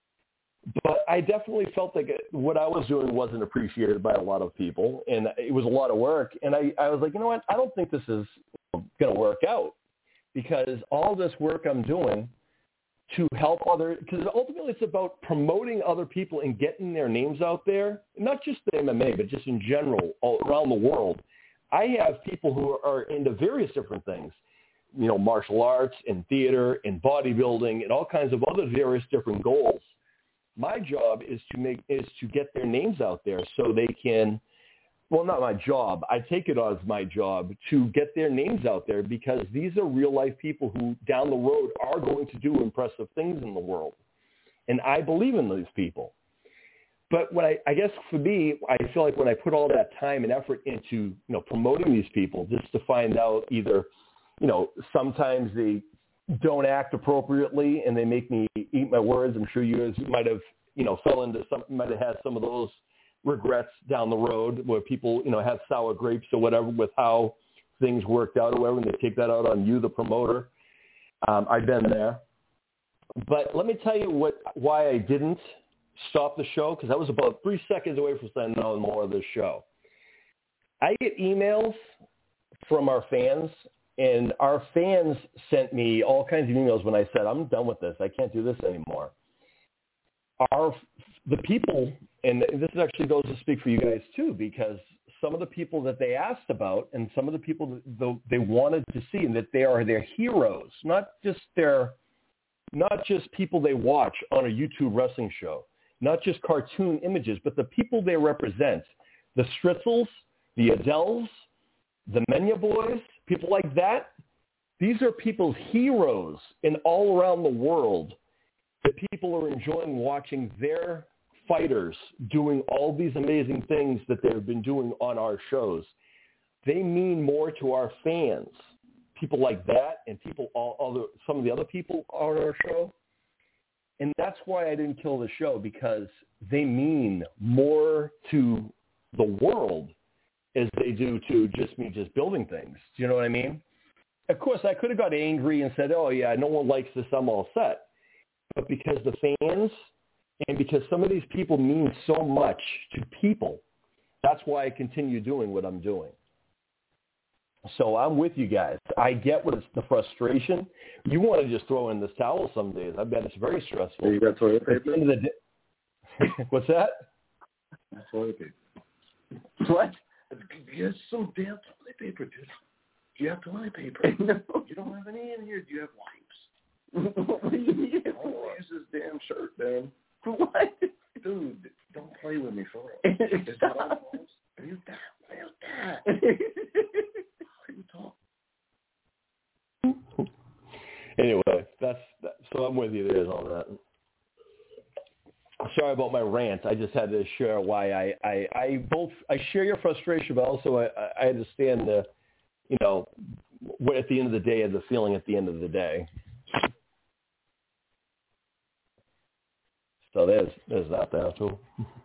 But I definitely felt like what I was doing wasn't appreciated by a lot of people, and it was a lot of work. And I, I was like, you know what? I don't think this is going to work out because all this work I'm doing to help other, because ultimately it's about promoting other people and getting their names out there, not just the M M A, but just in general all around the world. I have people who are into various different things, you know, martial arts and theater and bodybuilding and all kinds of other various different goals. My job is to make is to get their names out there so they can, well, not my job. I take it as my job to get their names out there because these are real life people who down the road are going to do impressive things in the world. And I believe in these people. But what I, I guess for me, I feel like when I put all that time and effort into, you know, promoting these people just to find out either, you know, sometimes they don't act appropriately and they make me eat my words. I'm sure you guys might have, you know, fell into some, might have had some of those regrets down the road where people, you know, have sour grapes or whatever with how things worked out or whatever, and they take that out on you, the promoter. Um, I've been there. But let me tell you what why I didn't stop the show because I was about three seconds away from saying no more of this show. I get emails from our fans, and our fans sent me all kinds of emails when I said, I'm done with this. I can't do this anymore. Our, the people, and this actually goes to speak for you guys too, because some of the people that they asked about and some of the people that they wanted to see and that they are their heroes, not just their, not just people they watch on a YouTube wrestling show, not just cartoon images, but the people they represent, the Stritzels, the Adells, the Menya Boys, people like that. These are people's heroes in all around the world. That people are enjoying watching their fighters doing all these amazing things that they've been doing on our shows. They mean more to our fans, people like that, and people, all other, some of the other people on our show. And that's why I didn't kill the show, because they mean more to the world as they do to just me just building things. Do you know what I mean? Of course, I could have got angry and said, oh, yeah, no one likes this, I'm all set. But because the fans and because some of these people mean so much to people, that's why I continue doing what I'm doing. So I'm with you guys. I get what it's the frustration. You want to just throw in this towel some days. I bet it's very stressful. You got toilet paper? At the end of the day, what's that? Toilet paper. What? Get some damn toilet paper, dude. Do you have toilet paper? No. You don't have any in here. Do you have wipes? What do you mean? Oh, use this damn shirt, man. What? Dude, don't play with me for real. Is that all false? Mute that. Mute that. How you talk? Anyway, that's that, so I'm with you there on that. Sorry about my rant. I just had to share why I, I, I both I share your frustration, but also I, I understand the, you know, what at the end of the day, the feeling at the end of the day. So there's there's that there too.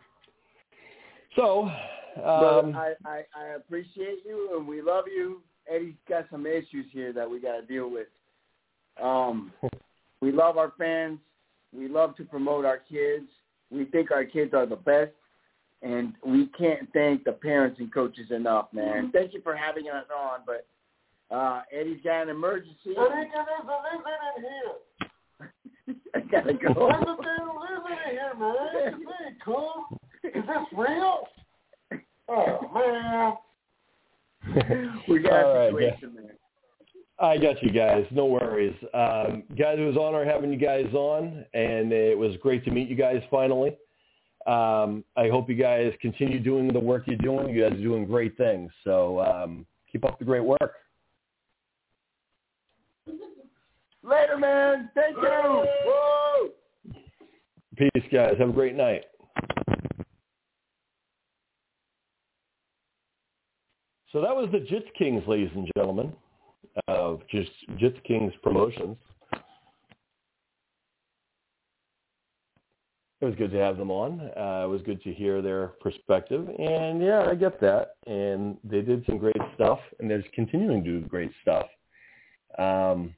So, um, I, I I appreciate you and we love you. Eddie's got some issues here that we got to deal with. Um, we love our fans. We love to promote our kids. We think our kids are the best, and we can't thank the parents and coaches enough, man. Thank you for having us on, but uh, Eddie's got an emergency. I gotta go. What's the thing living in here, man? It's big, cool. Is this real? Oh, man. We got All a right, situation, yeah. man. I got you guys. No worries. Um, guys, it was an honor having you guys on, and it was great to meet you guys finally. Um, I hope you guys continue doing the work you're doing. You guys are doing great things. So um, keep up the great work. Later, man. Thank you. Whoa. Peace, guys. Have a great night. So that was the Jits Kings, ladies and gentlemen, of just Jits Kings Promotions. It was good to have them on. Uh, it was good to hear their perspective. And, yeah, I get that. And they did some great stuff, and they're continuing to do great stuff. Um,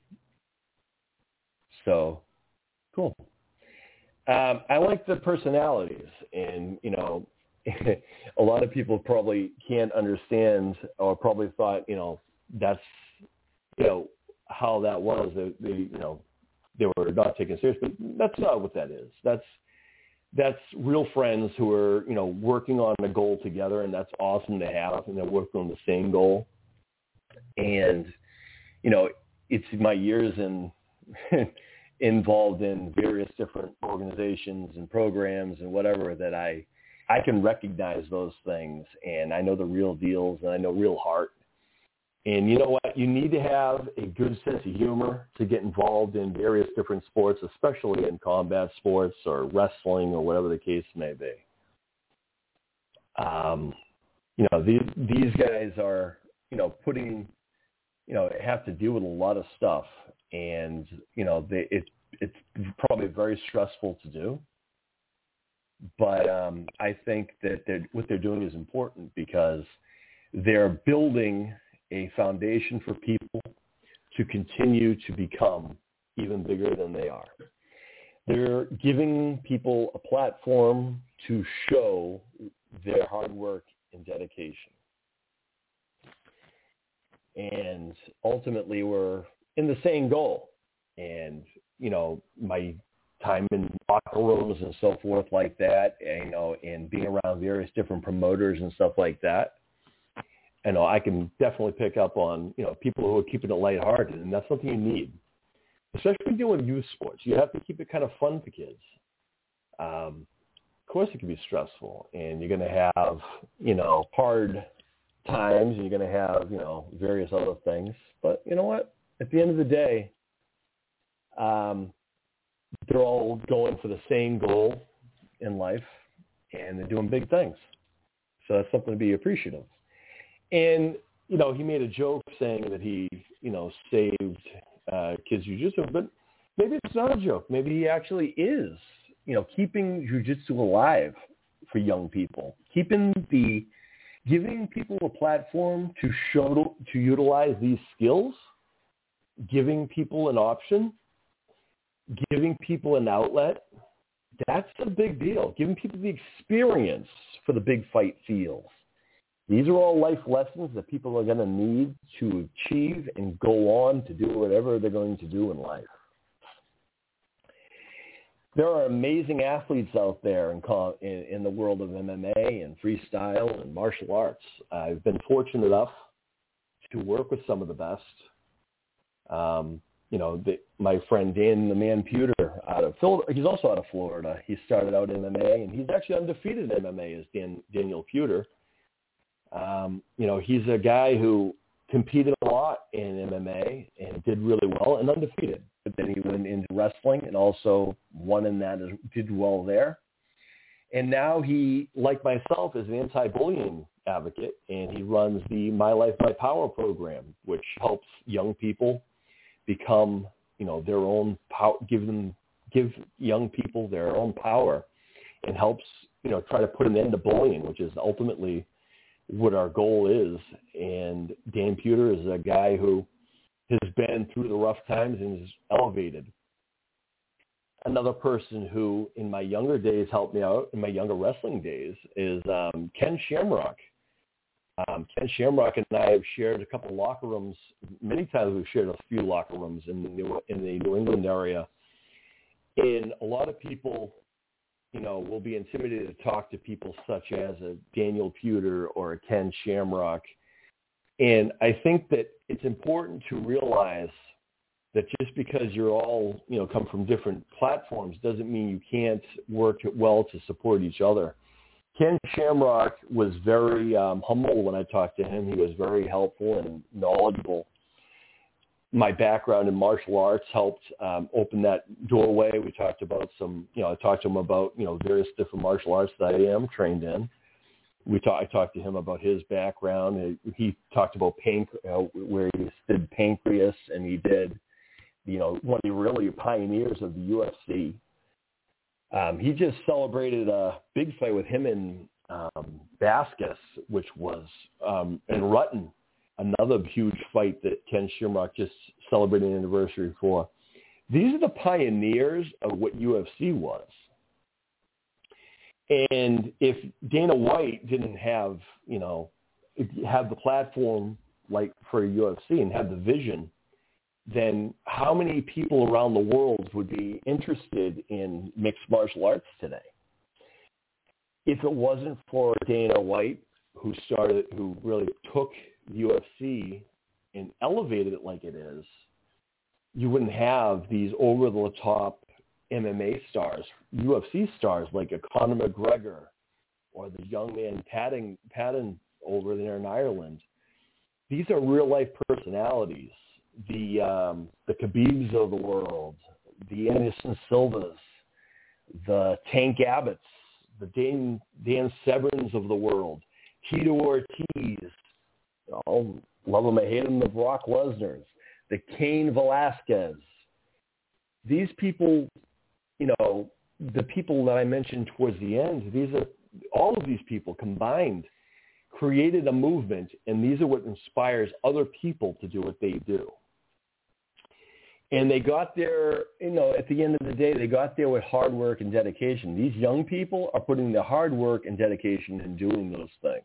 so, cool. Um, I like the personalities. And, you know, a lot of people probably can't understand or probably thought, you know, that's, you know, how that was. They, they, you know, they were not taken serious. But that's not what that is. That's that's real friends who are, you know, working on a goal together, and that's awesome to have, and they're working on the same goal. And, you know, it's my years in involved in various different organizations and programs and whatever that I I can recognize those things, and I know the real deals, and I know real heart. And you know what? You need to have a good sense of humor to get involved in various different sports, especially in combat sports or wrestling or whatever the case may be. Um, you know, these these guys are, you know, putting, you know, have to deal with a lot of stuff, and you know, they, it it's probably very stressful to do. But um, I think that they're, what they're doing is important because they're building a foundation for people to continue to become even bigger than they are. they're giving people a platform to show their hard work and dedication. And ultimately, we're in the same goal. And, you know, my time in locker rooms and so forth like that, and, you know, and being around various different promoters and stuff like that, you know, I can definitely pick up on, you know, people who are keeping it lighthearted, and that's something you need. Especially doing youth sports. You have to keep it kind of fun for kids. Um, of course, it can be stressful, and you're going to have, you know, hard times. You're going to have, you know, various other things. But you know what? At the end of the day, um, they're all going for the same goal in life, and they're doing big things. So that's something to be appreciative. And, you know, he made a joke saying that he, you know, saved uh, kids jiu-jitsu, but maybe it's not a joke. Maybe he actually is, you know, keeping jiu-jitsu alive for young people, keeping the, giving people a platform to show, to utilize these skills, giving people an option, giving people an outlet. That's a big deal. Giving people the experience for the big fight fields. These are all life lessons that people are going to need to achieve and go on to do whatever they're going to do in life. There are amazing athletes out there in, in, in the world of M M A and freestyle and martial arts. I've been fortunate enough to work with some of the best. Um, you know, the, my friend Dan the Man Pewter out of Philadelphia, he's also out of Florida. He started out in M M A, and he's actually undefeated in M M A as Dan, Daniel Pewter. Um, you know, he's a guy who competed a lot in M M A and did really well and undefeated. But then he went into wrestling and also won in that, did well there. And now he, like myself, is an anti-bullying advocate, and he runs the My Life, My Power program, which helps young people become, you know, their own power, give them, give young people their own power, and helps, you know, try to put an end to bullying, which is ultimately what our goal is. And Dan Pewter is a guy who has been through the rough times and is elevated. Another person who in my younger days helped me out, in my younger wrestling days, is um, Ken Shamrock. Um, Ken Shamrock and I have shared a couple locker rooms. Many times we've shared a few locker rooms in the New, in the New England area. And a lot of people, you know, will be intimidated to talk to people such as a Daniel Pewter or a Ken Shamrock. And I think that it's important to realize that just because you're all, you know, come from different platforms doesn't mean you can't work well to support each other. Ken Shamrock was very um, humble when I talked to him. He was very helpful and knowledgeable. My background in martial arts helped um, open that doorway. We talked about some, you know, I talked to him about, you know, various different martial arts that I am trained in. We talked, I talked to him about his background. He talked about pain, uh, where he did Pancreas, and he did, you know, one of the really pioneers of the U F C. Um, he just celebrated a big fight with him in um, Vasquez, which was um, in Rutten. Another huge fight that Ken Shamrock just celebrated an anniversary for. These are the pioneers of what U F C was. And if Dana White didn't have, you know, have the platform like for U F C and have the vision, then how many people around the world would be interested in mixed martial arts today? If it wasn't for Dana White, who started, who really took U F C and elevated it like it is, you wouldn't have these over-the-top M M A stars, U F C stars like a Conor McGregor or the young man Patton, Patton over there in Ireland. These are real-life personalities. The um, the Khabibs of the world, the Anderson Silvas, the Tank Abbotts, the Dan, Dan Severns of the world, Tito Ortiz, oh, love him, I hate him, the Brock Lesnar's, the Cain Velasquez. These people, you know, the people that I mentioned towards the end, these are, all of these people combined created a movement, and these are what inspires other people to do what they do. And they got there, you know, at the end of the day, they got there with hard work and dedication. These young people are putting the hard work and dedication in doing those things.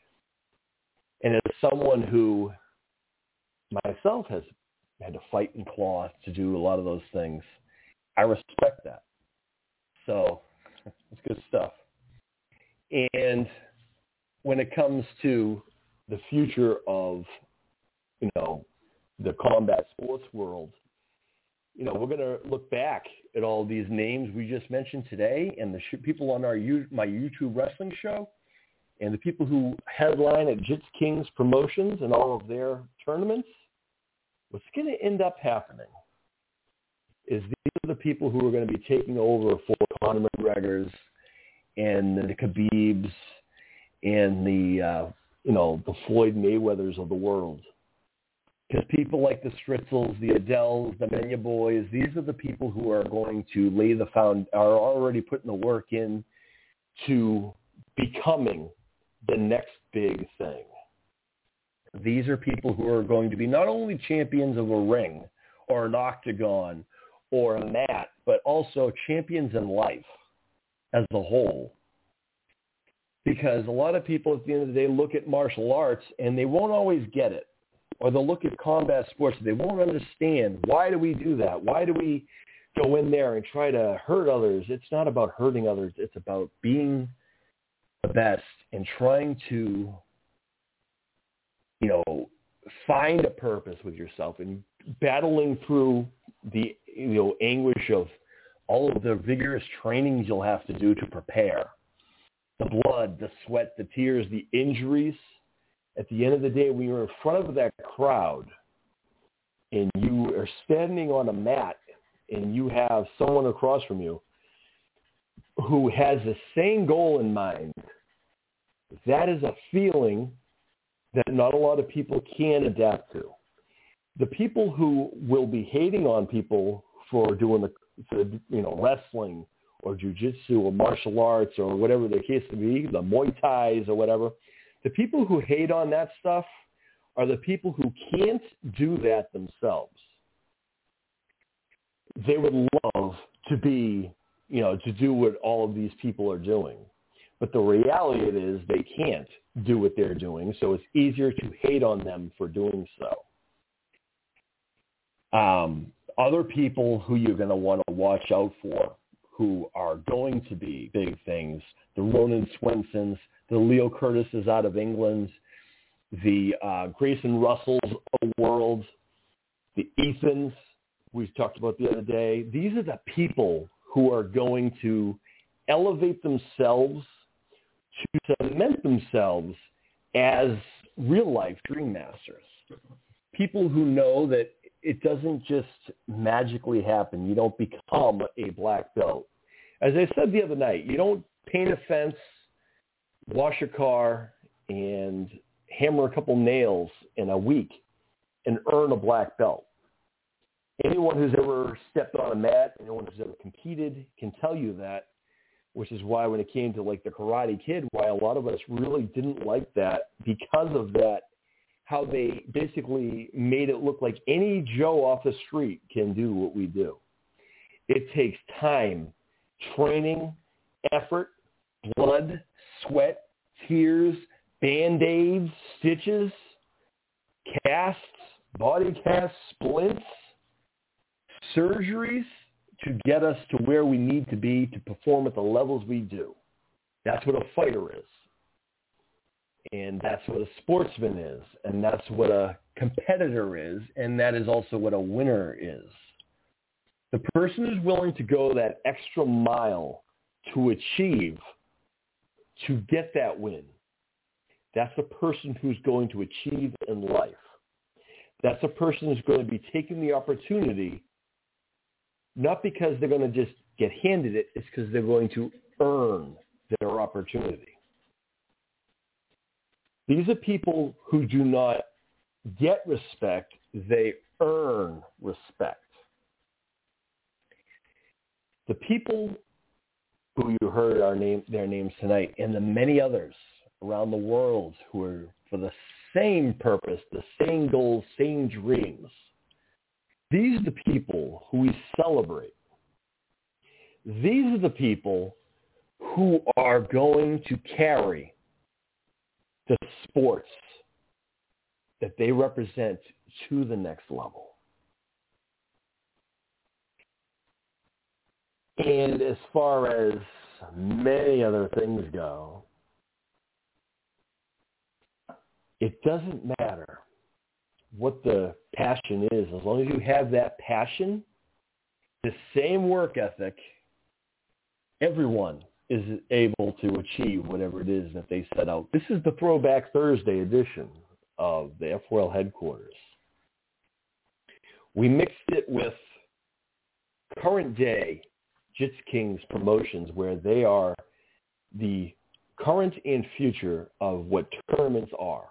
And as someone who myself has had to fight and claw to do a lot of those things, I respect that. So it's good stuff. And when it comes to the future of, you know, the combat sports world, you know, we're going to look back at all these names we just mentioned today and the sh- people on our my YouTube wrestling show and the people who headline at Jits Kings Promotions and all of their tournaments. What's going to end up happening is these are the people who are going to be taking over for Conor McGregor's and the Khabibs and the, uh, you know, the Floyd Mayweathers of the world. Because people like the Stritzels, the Adells, the Menya Boys, these are the people who are going to lay the found, are already putting the work in to becoming the next big thing. These are people who are going to be not only champions of a ring or an octagon or a mat, but also champions in life as a whole. Because a lot of people at the end of the day look at martial arts and they won't always get it. Or they'll look at combat sports and they won't understand, why do we do that? Why do we go in there and try to hurt others? It's not about hurting others. It's about being the best and trying to, you know, find a purpose with yourself and battling through the, you know, anguish of all of the vigorous trainings you'll have to do to prepare. The blood, the sweat, the tears, the injuries. At the end of the day, when you're in front of that crowd and you are standing on a mat and you have someone across from you who has the same goal in mind, that is a feeling that not a lot of people can adapt to. The people who will be hating on people for doing the, for, you know, wrestling or jiu-jitsu or martial arts or whatever the case may be, the Muay Thais or whatever, the people who hate on that stuff are the people who can't do that themselves. They would love to be, you know, to do what all of these people are doing. But the reality is they can't do what they're doing, so it's easier to hate on them for doing so. Um, other people who you're going to want to watch out for who are going to be big things, the Ronan Swensons, the Leo Curtises out of England, the uh, Grayson Russells of the world, the Ethans we talked about the other day. These are the people who are going to elevate themselves to cement themselves as real-life Dream Masters. People who know that it doesn't just magically happen. You don't become a black belt. As I said the other night, you don't paint a fence, wash a car, and hammer a couple nails in a week and earn a black belt. Anyone who's ever stepped on a mat, anyone who's ever competed can tell you that, which is why when it came to like the Karate Kid, why a lot of us really didn't like that because of that, how they basically made it look like any Joe off the street can do what we do. It takes time, training, effort, blood, sweat, tears, Band-Aids, stitches, casts, body casts, splints, surgeries to get us to where we need to be to perform at the levels we do. That's what a fighter is. And that's what a sportsman is. And that's what a competitor is. And that is also what a winner is. The person who's willing to go that extra mile to achieve, to get that win, that's the person who's going to achieve in life. That's a person who's going to be taking the opportunity, not because they're going to just get handed it, it's because they're going to earn their opportunity. These are people who do not get respect, they earn respect. The people who you heard our name, their names tonight, and the many others around the world who are for the same purpose, the same goals, same dreams, These are the people who we celebrate. These are the people who are going to carry the sports that they represent to the next level. And as far as many other things go, it doesn't matter what the passion is. As long as you have that passion, the same work ethic, everyone is able to achieve whatever it is that they set out. This is the Throwback Thursday edition of the F-World headquarters. We mixed it with current day Jits Kings promotions, where they are the current and future of what tournaments are.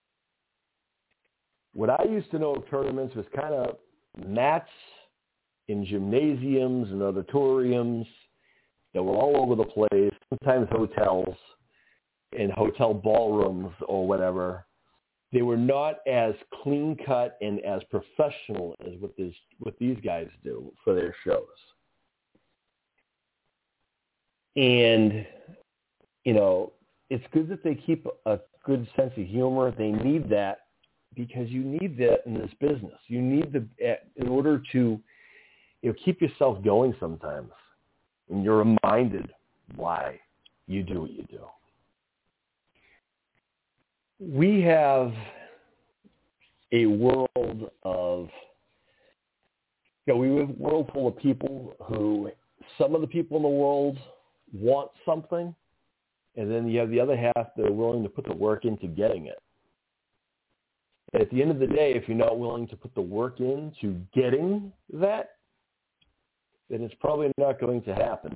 What I used to know of tournaments was kind of mats in gymnasiums and auditoriums that were all over the place, sometimes hotels and hotel ballrooms or whatever. They were not as clean-cut and as professional as what, this, what these guys do for their shows. And, you know, it's good that they keep a good sense of humor. They need that because you need that in this business. You need the, in order to, you know, keep yourself going sometimes. And you're reminded why you do what you do. We have a world of, you know, we have a world full of people who, some of the people in the world want something, and then you have the other half that are willing to put the work into getting it. And at the end of the day, if you're not willing to put the work into getting that, then it's probably not going to happen.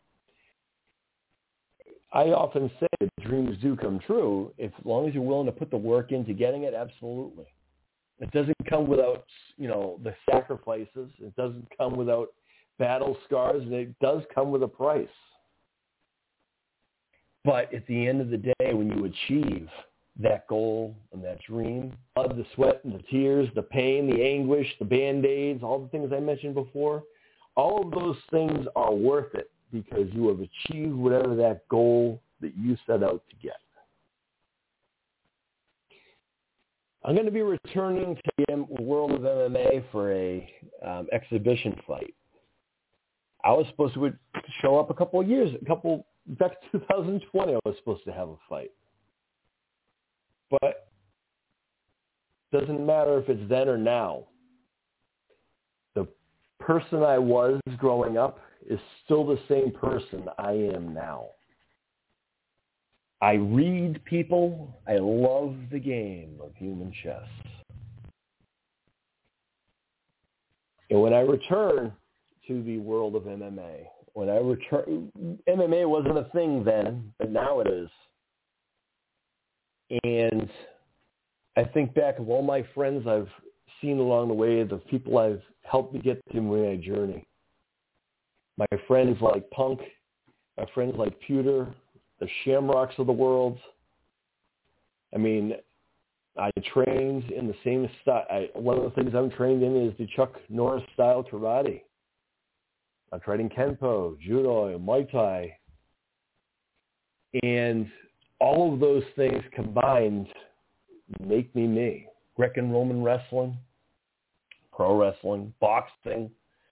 I often say that dreams do come true if, as long as you're willing to put the work into getting it, absolutely. It doesn't come without, you know, the sacrifices. It doesn't come without battle scars, and it does come with a price. But at the end of the day, when you achieve that goal and that dream, of the sweat and the tears, the pain, the anguish, the Band-Aids, all the things I mentioned before, all of those things are worth it because you have achieved whatever that goal that you set out to get. I'm going to be returning to the world of M M A for a um, exhibition fight. I was supposed to show up a couple of years, a couple, back to two thousand twenty, I was supposed to have a fight. But it doesn't matter if it's then or now. The person I was growing up is still the same person I am now. I read people. I love the game of human chess. And when I return to the world of M M A, when I return, M M A wasn't a thing then, but now it is. And I think back of all my friends I've seen along the way, the people I've helped me get to my journey. My friends like Punk, my friends like Pewter, the Shamrocks of the world. I mean, I trained in the same style. I, one of the things I'm trained in is the Chuck Norris style karate. I'm training Kenpo, Judo, Muay Thai. And all of those things combined make me me. Greco-Roman wrestling, pro wrestling, boxing.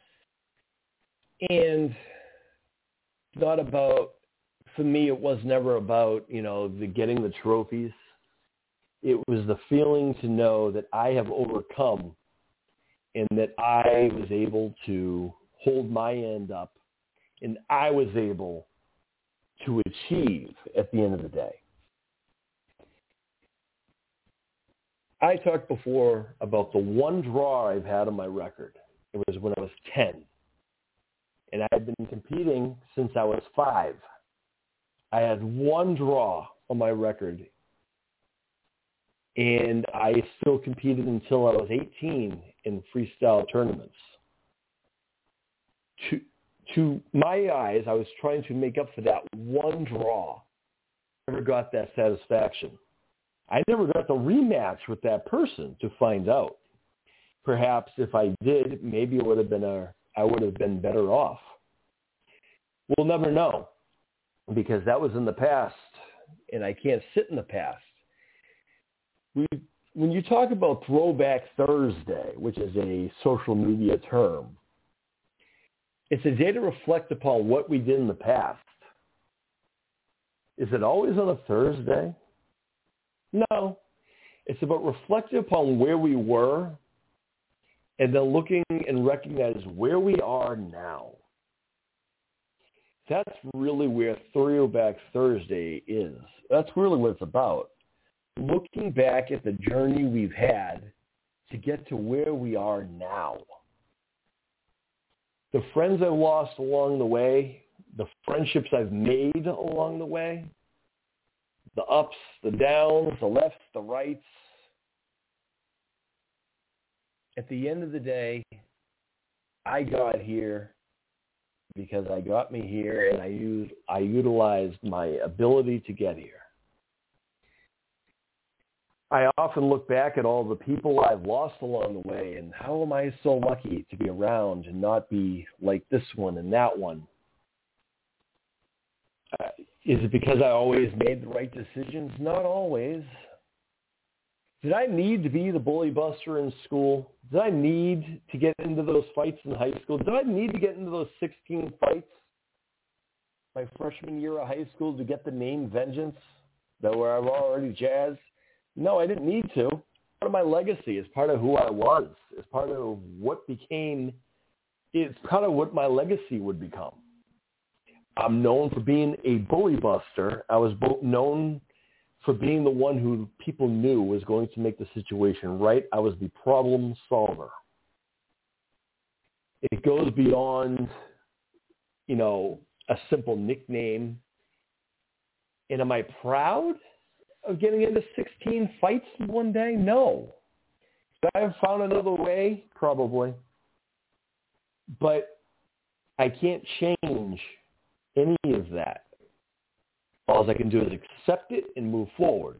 And it's not about, for me, it was never about, you know, the getting the trophies. It was the feeling to know that I have overcome and that I was able to hold my end up and I was able to achieve at the end of the day. I talked before about the one draw I've had on my record. It was when I was ten. And I had been competing since I was five. I had one draw on my record. And I still competed until I was eighteen in freestyle tournaments. To, to my eyes, I was trying to make up for that one draw. I never got that satisfaction. I never got the rematch with that person to find out. perhaps if I did, maybe it would have been a, I would have been better off. We'll never know, because that was in the past, and I can't sit in the past. We, when you talk about Throwback Thursday, which is a social media term, it's a day to reflect upon what we did in the past. Is it always on a Thursday? No. It's about reflecting upon where we were and then looking and recognize where we are now. That's really where Throwback Thursday is. That's really what it's about. Looking back at the journey we've had to get to where we are now. The friends I've lost along the way, the friendships I've made along the way, the ups, the downs, the lefts, the rights. At the end of the day, I got here because I got me here, and I used, I utilized my ability to get here. I often look back at all the people I've lost along the way, and how am I so lucky to be around and not be like this one and that one? Uh, is it because I always made the right decisions? Not always. Did I need to be the bully buster in school? Did I need to get into those fights in high school? Did I need to get into those sixteen fights my freshman year of high school to get the name Vengeance, though where I've already jazzed? No, I didn't need to. Part of my legacy is part of who I was. It's part of what became, it's part of what my legacy would become. I'm known for being a bully buster. I was both known for being the one who people knew was going to make the situation right. I was the problem solver. It goes beyond, you know, a simple nickname. And am I proud of getting into sixteen fights one day? No. Could I have found another way? Probably. But I can't change any of that. All I can do is accept it and move forward.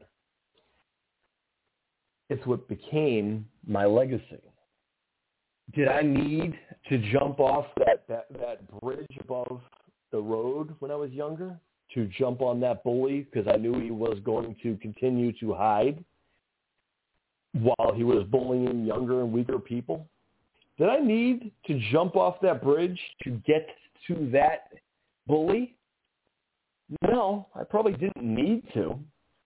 It's what became my legacy. Did I need to jump off that, that, that bridge above the road when I was younger to jump on that bully because I knew he was going to continue to hide while he was bullying younger and weaker people? Did I need to jump off that bridge to get to that bully? No, I probably didn't need to.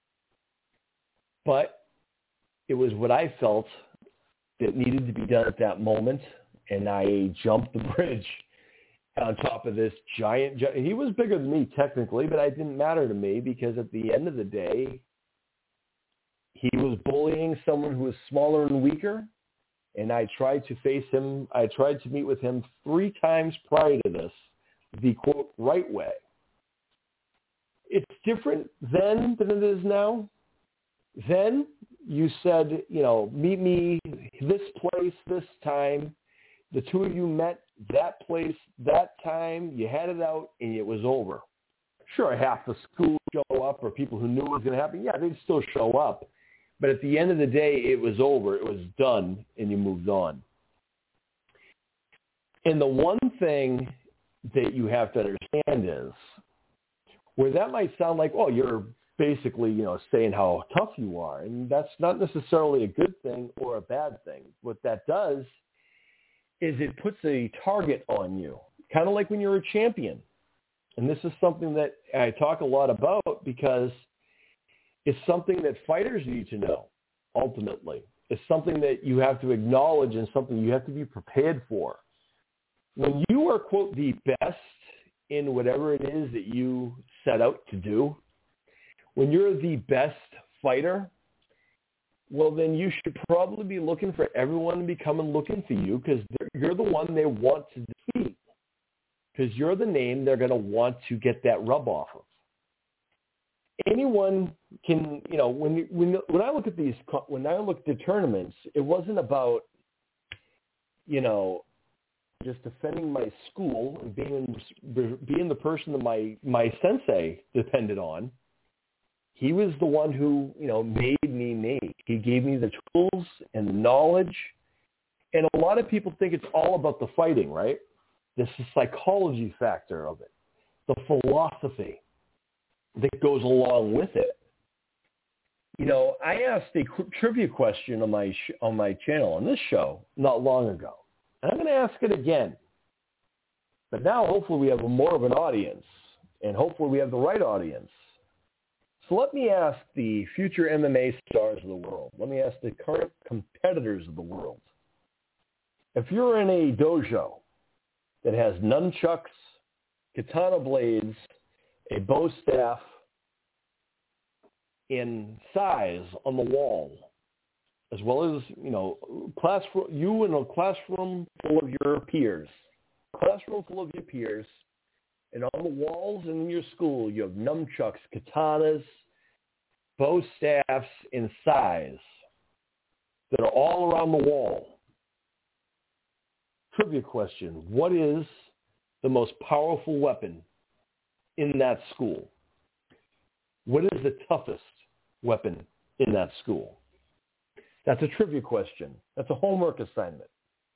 But it was what I felt that needed to be done at that moment, and I jumped the bridge on top of this giant, gi- he was bigger than me technically, but it didn't matter to me because at the end of the day, he was bullying someone who was smaller and weaker, and I tried to face him, I tried to meet with him three times prior to this, the quote, right way. It's different then than it is now. Then you said, you know, meet me this place, this time. The two of you met that place, that time. You had it out, and it was over. Sure, half the school would show up, or people who knew it was going to happen. Yeah, they'd still show up. But at the end of the day, it was over. It was done, and you moved on. And the one thing that you have to understand is, where that might sound like, oh, you're basically, you know, saying how tough you are. And that's not necessarily a good thing or a bad thing. What that does is it puts a target on you, kind of like when you're a champion. And this is something that I talk a lot about because it's something that fighters need to know, ultimately. It's something that you have to acknowledge and something you have to be prepared for. When you are, quote, the best in whatever it is that you set out to do, when you're the best fighter, well, then you should probably be looking for everyone to be coming looking for you because you're the one they want to defeat because you're the name they're going to want to get that rub off of. Anyone can, you know, when you, when when I look at these, when I look at the tournaments, it wasn't about, you know, just defending my school and being being the person that my my sensei depended on. He was the one who, you know, made me me. He gave me the tools and the knowledge And a lot of people think it's all about the fighting, right? This is the psychology factor of it, the philosophy that goes along with it. You know, I asked a trivia question on my sh- on my channel, on this show, not long ago. And I'm going to ask it again. But now hopefully we have more of an audience, and hopefully we have the right audience. So let me ask the future M M A stars of the world. Let me ask the current competitors of the world. If you're in a dojo that has nunchucks, katana blades, a bow staff, in size on the wall, as well as, you know, classroom, you in a classroom full of your peers, classroom full of your peers, and on the walls in your school, you have nunchucks, katanas, bow staffs in size that are all around the wall. Trivia question: what is the most powerful weapon in that school? What is the toughest weapon in that school? That's a trivia question. That's a homework assignment.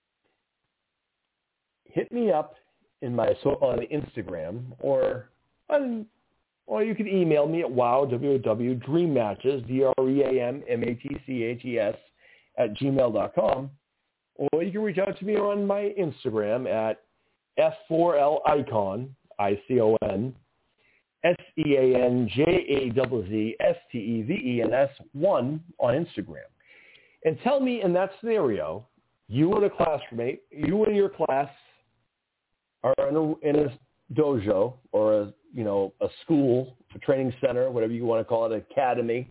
Hit me up in my so on Instagram, or on, or you can email me at wow w w w dream matches d r e a m m a t c h e s at gmail dot com, or you can reach out to me on my Instagram at F four L icon, I C O N, S E A N J A Z Z S T E V E N S one on Instagram. And tell me, in that scenario, you and a classmate, you and your class are in a, in a dojo or a, you know, a school, a training center, whatever you want to call it, academy,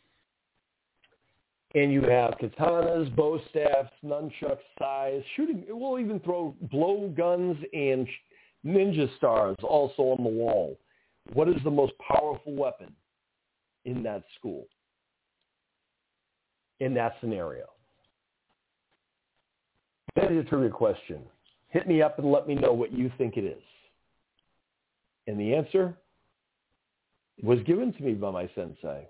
and you have katanas, bow staffs, nunchucks, sais, shooting. We'll even throw blow guns and ninja stars also on the wall. What is the most powerful weapon in that school, in that scenario? That is a trivia question. Hit me up and let me know what you think it is. And the answer was given to me by my sensei.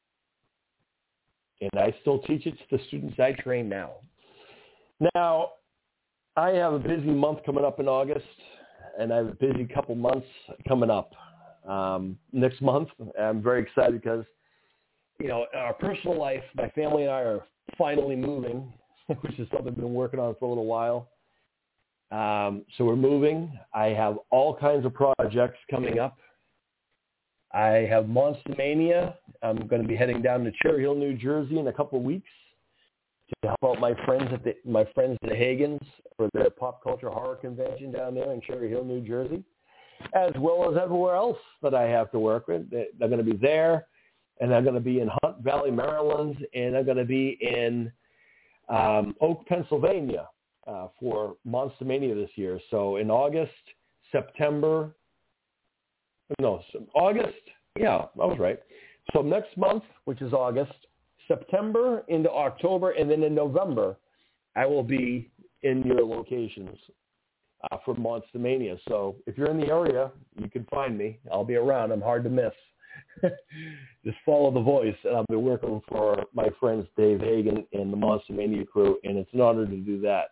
And I still teach it to the students I train now. Now, I have a busy month coming up in August, and I have a busy couple months coming up um, next month. I'm very excited because, you know, in our personal life, my family and I are finally moving, which is something I've been working on for a little while. Um, so we're moving. I have all kinds of projects coming up. I have Monster Mania. I'm going to be heading down to Cherry Hill, New Jersey in a couple of weeks to help out my friends at the my friends the Hagans for their pop culture horror convention down there in Cherry Hill, New Jersey, as well as everywhere else that I have to work with. They're going to be there, and I'm going to be in Hunt Valley, Maryland, and I'm going to be in um, Oak, Pennsylvania uh, for Monster Mania this year. So in August, September, no, August, yeah, I was right. So next month, which is August, September into October, and then in November, I will be in your locations uh, for Monster Mania. So if you're in the area, you can find me. I'll be around. I'm hard to miss. Just follow the voice, and I'll be working for my friends Dave Hagan and the Monster Mania crew, and it's an honor to do that.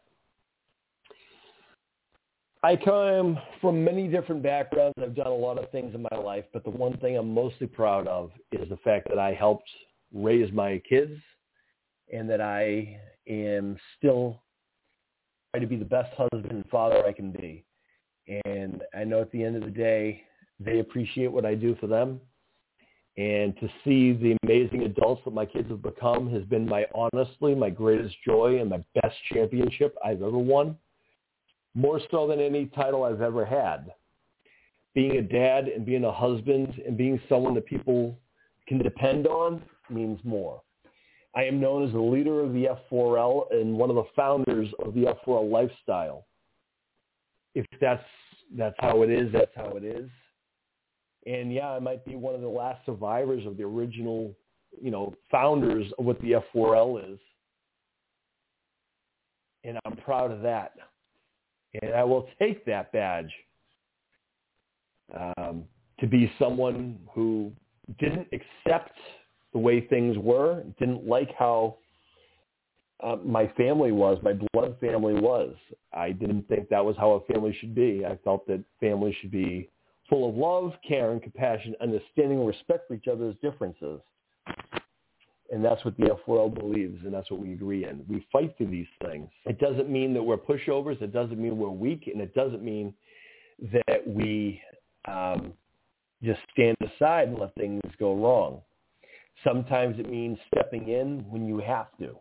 I come from many different backgrounds. I've done a lot of things in my life, but the one thing I'm mostly proud of is the fact that I helped raise my kids and that I am still trying to be the best husband and father I can be. And I know at the end of the day, they appreciate what I do for them. And to see the amazing adults that my kids have become has been my, honestly, my greatest joy and my best championship I've ever won. More so than any title I've ever had. Being a dad and being a husband and being someone that people can depend on means more. I am known as the leader of the F four L and one of the founders of the F four L lifestyle. If that's that's how it is, that's how it is. And yeah, I might be one of the last survivors of the original, you know, founders of what the F four L is. And I'm proud of that. And I will take that badge um, to be someone who didn't accept the way things were, didn't like how uh, my family was, my blood family was. I didn't think that was how a family should be. I felt that families should be full of love, care, and compassion, understanding and respect for each other's differences. And that's what the F world believes, and that's what we agree in. We fight through these things. It doesn't mean that we're pushovers. It doesn't mean we're weak, and it doesn't mean that we um, just stand aside and let things go wrong. Sometimes it means stepping in when you have to.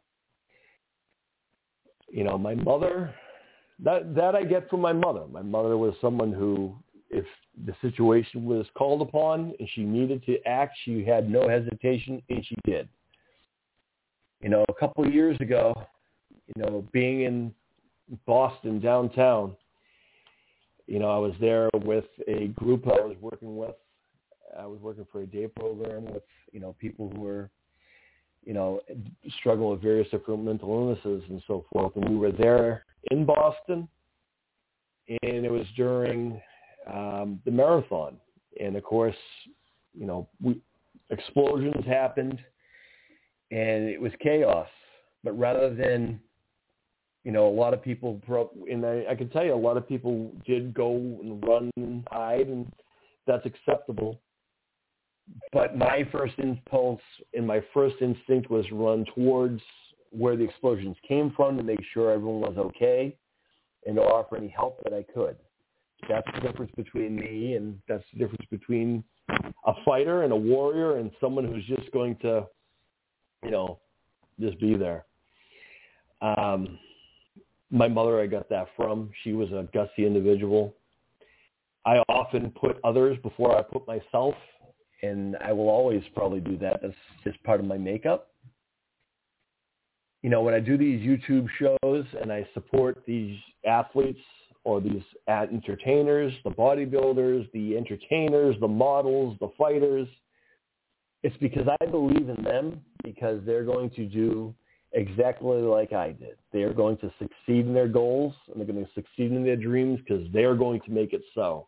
You know, my mother, that that I get from my mother. My mother was someone who, if the situation was called upon and she needed to act, she had no hesitation, and she did. You know, a couple of years ago, you know, being in Boston downtown, you know, I was there with a group I was working with. I was working for a day program with, you know, people who were, you know, struggling with various different mental illnesses and so forth. And we were there in Boston, and it was during um, the marathon. And, of course, you know, we, explosions happened, and it was chaos. But rather than, you know, a lot of people, and I, I can tell you a lot of people did go and run and hide, and that's acceptable. But my first impulse and my first instinct was run towards where the explosions came from to make sure everyone was okay and to offer any help that I could. That's the difference between me, and that's the difference between a fighter and a warrior and someone who's just going to, you know, just be there. Um, my mother, I got that from. She was a gutsy individual. I often put others before I put myself, and I will always probably do that. That's just part of my makeup. You know, when I do these YouTube shows and I support these athletes or these entertainers, the bodybuilders, the entertainers, the models, the fighters, it's because I believe in them, because they're going to do exactly like I did. They're going to succeed in their goals, and they're going to succeed in their dreams because they're going to make it so.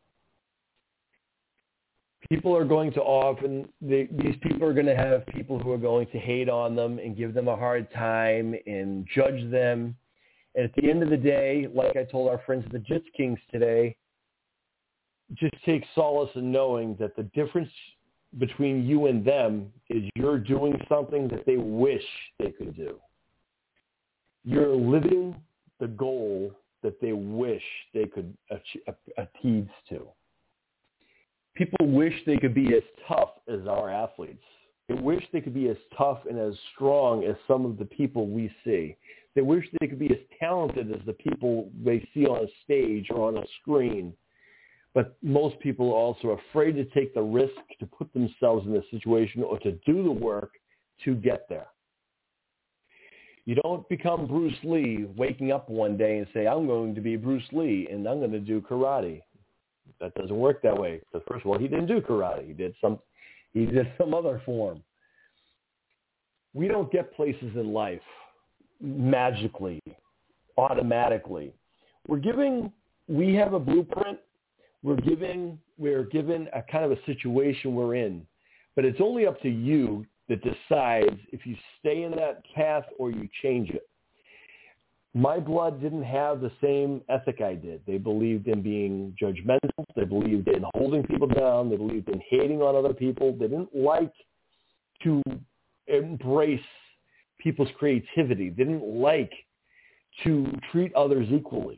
People are going to often, they, these people are going to have people who are going to hate on them and give them a hard time and judge them. And at the end of the day, like I told our friends at the Jits Kings today, just take solace in knowing that the difference between you and them is you're doing something that they wish they could do. You're living the goal that they wish they could achieve to. People wish they could be as tough as our athletes. They wish they could be as tough and as strong as some of the people we see. They wish they could be as talented as the people they see on a stage or on a screen. But most people are also afraid to take the risk to put themselves in this situation or to do the work to get there. You don't become Bruce Lee waking up one day and say, I'm going to be Bruce Lee and I'm going to do karate. That doesn't work that way. Because first of all, he didn't do karate. He did some, he did some other form. We don't get places in life magically, automatically. We're giving, we have a blueprint. We're giving, we're given a kind of a situation we're in. But it's only up to you that decides if you stay in that path or you change it. My blood didn't have the same ethic I did. They believed in being judgmental. They believed in holding people down. They believed in hating on other people. They didn't like to embrace people's creativity. They didn't like to treat others equally.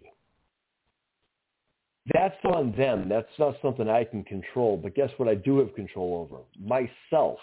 That's on them. That's not something I can control. But guess what I do have control over? Myself.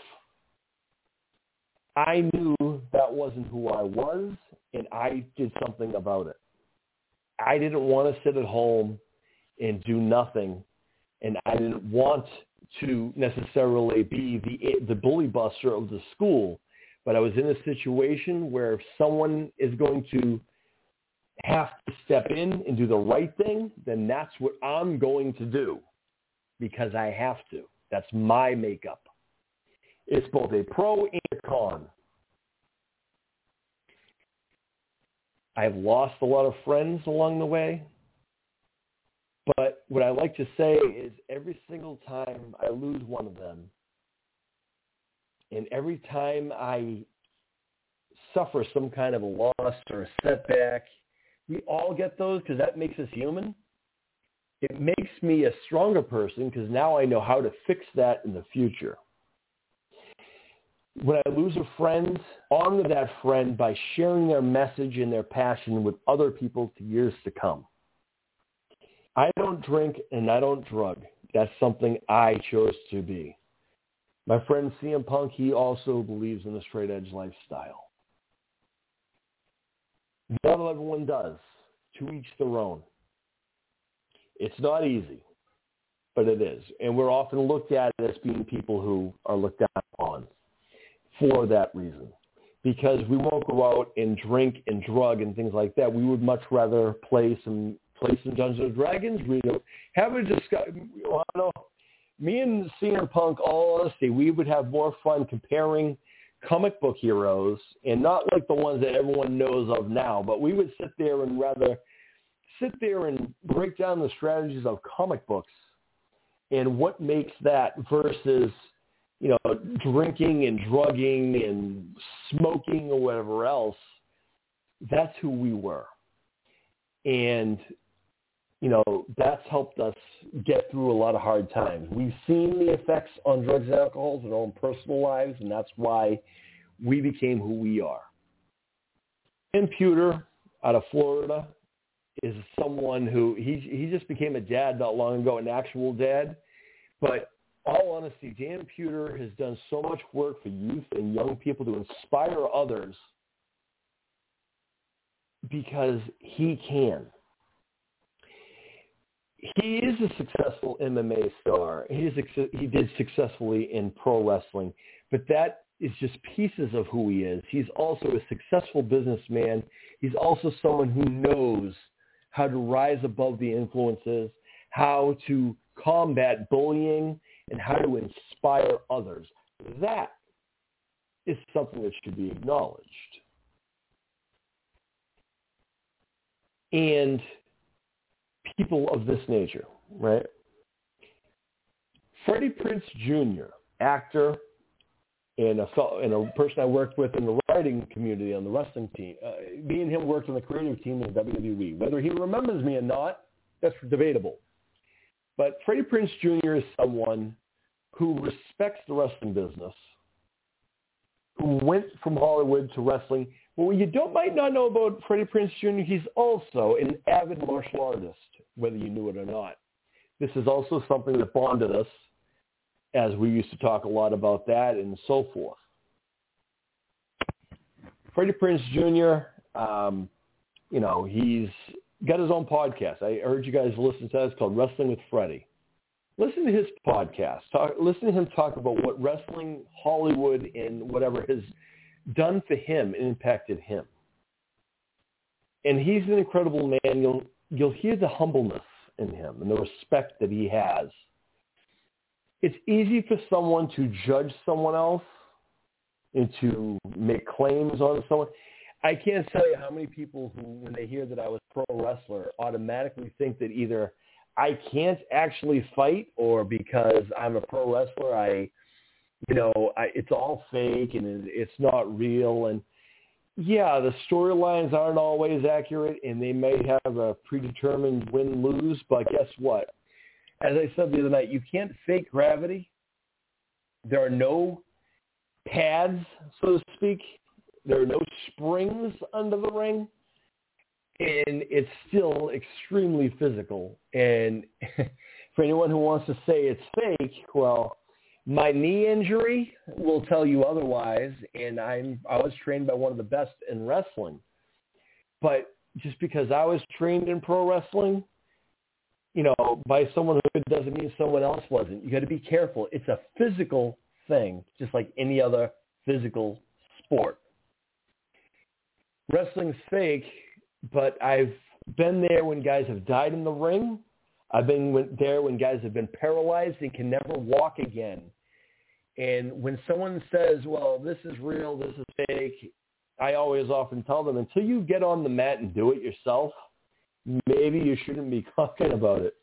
I knew that wasn't who I was, and I did something about it. I didn't want to sit at home and do nothing, and I didn't want to necessarily be the the bully buster of the school, but I was in a situation where if someone is going to have to step in and do the right thing, then that's what I'm going to do because I have to. That's my makeup. It's both a pro and a con. I've lost a lot of friends along the way, but what I like to say is every single time I lose one of them, and every time I suffer some kind of a loss or a setback. We all get those because that makes us human. It makes me a stronger person because now I know how to fix that in the future. When I lose a friend, honor that friend by sharing their message and their passion with other people for years to come. I don't drink and I don't drug. That's something I chose to be. My friend C M Punk, he also believes in the straight edge lifestyle. Not everyone does. To each their own. It's not easy, but it is. And we're often looked at as being people who are looked down upon for that reason. Because we won't go out and drink and drug and things like that. We would much rather play some play some Dungeons and Dragons, read it, have a discussion. I don't know. Me and C M Punk, all honesty, we would have more fun comparing comic book heroes, and not like the ones that everyone knows of now, but we would sit there and rather sit there and break down the strategies of comic books and what makes that versus, you know, drinking and drugging and smoking or whatever else. That's who we were. And, you know, that's helped us get through a lot of hard times. We've seen the effects on drugs and alcohol in our own personal lives, and that's why we became who we are. Dan Puder out of Florida is someone who, he he just became a dad not long ago, an actual dad. But all honesty, Dan Puder has done so much work for youth and young people to inspire others because he can. He is a successful M M A star. He is he did successfully in pro wrestling, but that is just pieces of who he is. He's also a successful businessman. He's also someone who knows how to rise above the influences, how to combat bullying, and how to inspire others. That is something that should be acknowledged. And people of this nature, right? Freddie Prinze Junior, actor, and a, and a person I worked with in the writing community on the wrestling team. Uh, me and him worked on the creative team in W W E. Whether he remembers me or not, that's debatable. But Freddie Prinze Junior is someone who respects the wrestling business, who went from Hollywood to wrestling. Well, what you don't might not know about Freddie Prinze Junior, he's also an avid martial artist, whether you knew it or not. This is also something that bonded us, as we used to talk a lot about that and so forth. Freddie Prinze Junior, um, you know, he's got his own podcast. I urge you guys to listen to that. It's called Wrestling with Freddie. Listen to his podcast. Talk, listen to him talk about what wrestling, Hollywood, and whatever has done for him and impacted him. And he's an incredible man. You'll you'll hear the humbleness in him and the respect that he has. It's easy for someone to judge someone else and to make claims on someone. I can't tell you how many people who, when they hear that I was a pro wrestler, automatically think that either I can't actually fight or because I'm a pro wrestler, I, you know, I, it's all fake and it's not real. And yeah, the storylines aren't always accurate and they may have a predetermined win-lose, but guess what? As I said the other night, you can't fake gravity. There are no pads, so to speak. There are no springs under the ring. And it's still extremely physical. And for anyone who wants to say it's fake, well, my knee injury will tell you otherwise. And I'm I was trained by one of the best in wrestling. But just because I was trained in pro wrestling, you know, by someone who doesn't mean someone else wasn't. You got to be careful. It's a physical thing, just like any other physical sport. Wrestling's fake, but I've been there when guys have died in the ring. I've been there when guys have been paralyzed and can never walk again. And when someone says, well, this is real, this is fake, I always often tell them, until you get on the mat and do it yourself, maybe you shouldn't be talking about it.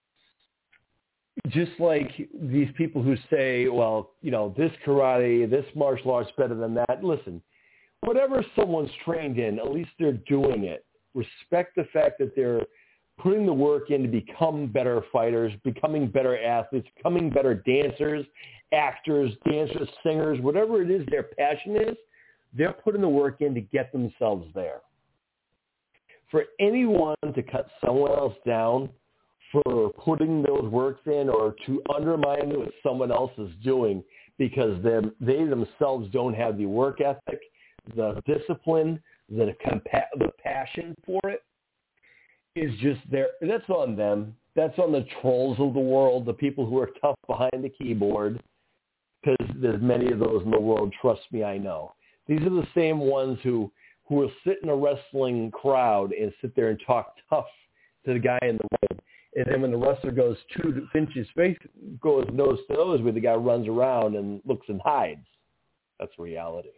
Just like these people who say, well, you know, this karate, this martial art's better than that. Listen, whatever someone's trained in, at least they're doing it. Respect the fact that they're putting the work in to become better fighters, becoming better athletes, becoming better dancers, actors, dancers, singers, whatever it is their passion is, they're putting the work in to get themselves there. For anyone to cut someone else down for putting those works in or to undermine what someone else is doing because they themselves don't have the work ethic, the discipline, the, compa- the passion for it, is just there. That's on them. That's on the trolls of the world, the people who are tough behind the keyboard, because there's many of those in the world. Trust me, I know. These are the same ones who, who will sit in a wrestling crowd and sit there and talk tough to the guy in the ring. And then when the wrestler goes two inches, face goes nose to nose with, the guy runs around and looks and hides. That's reality.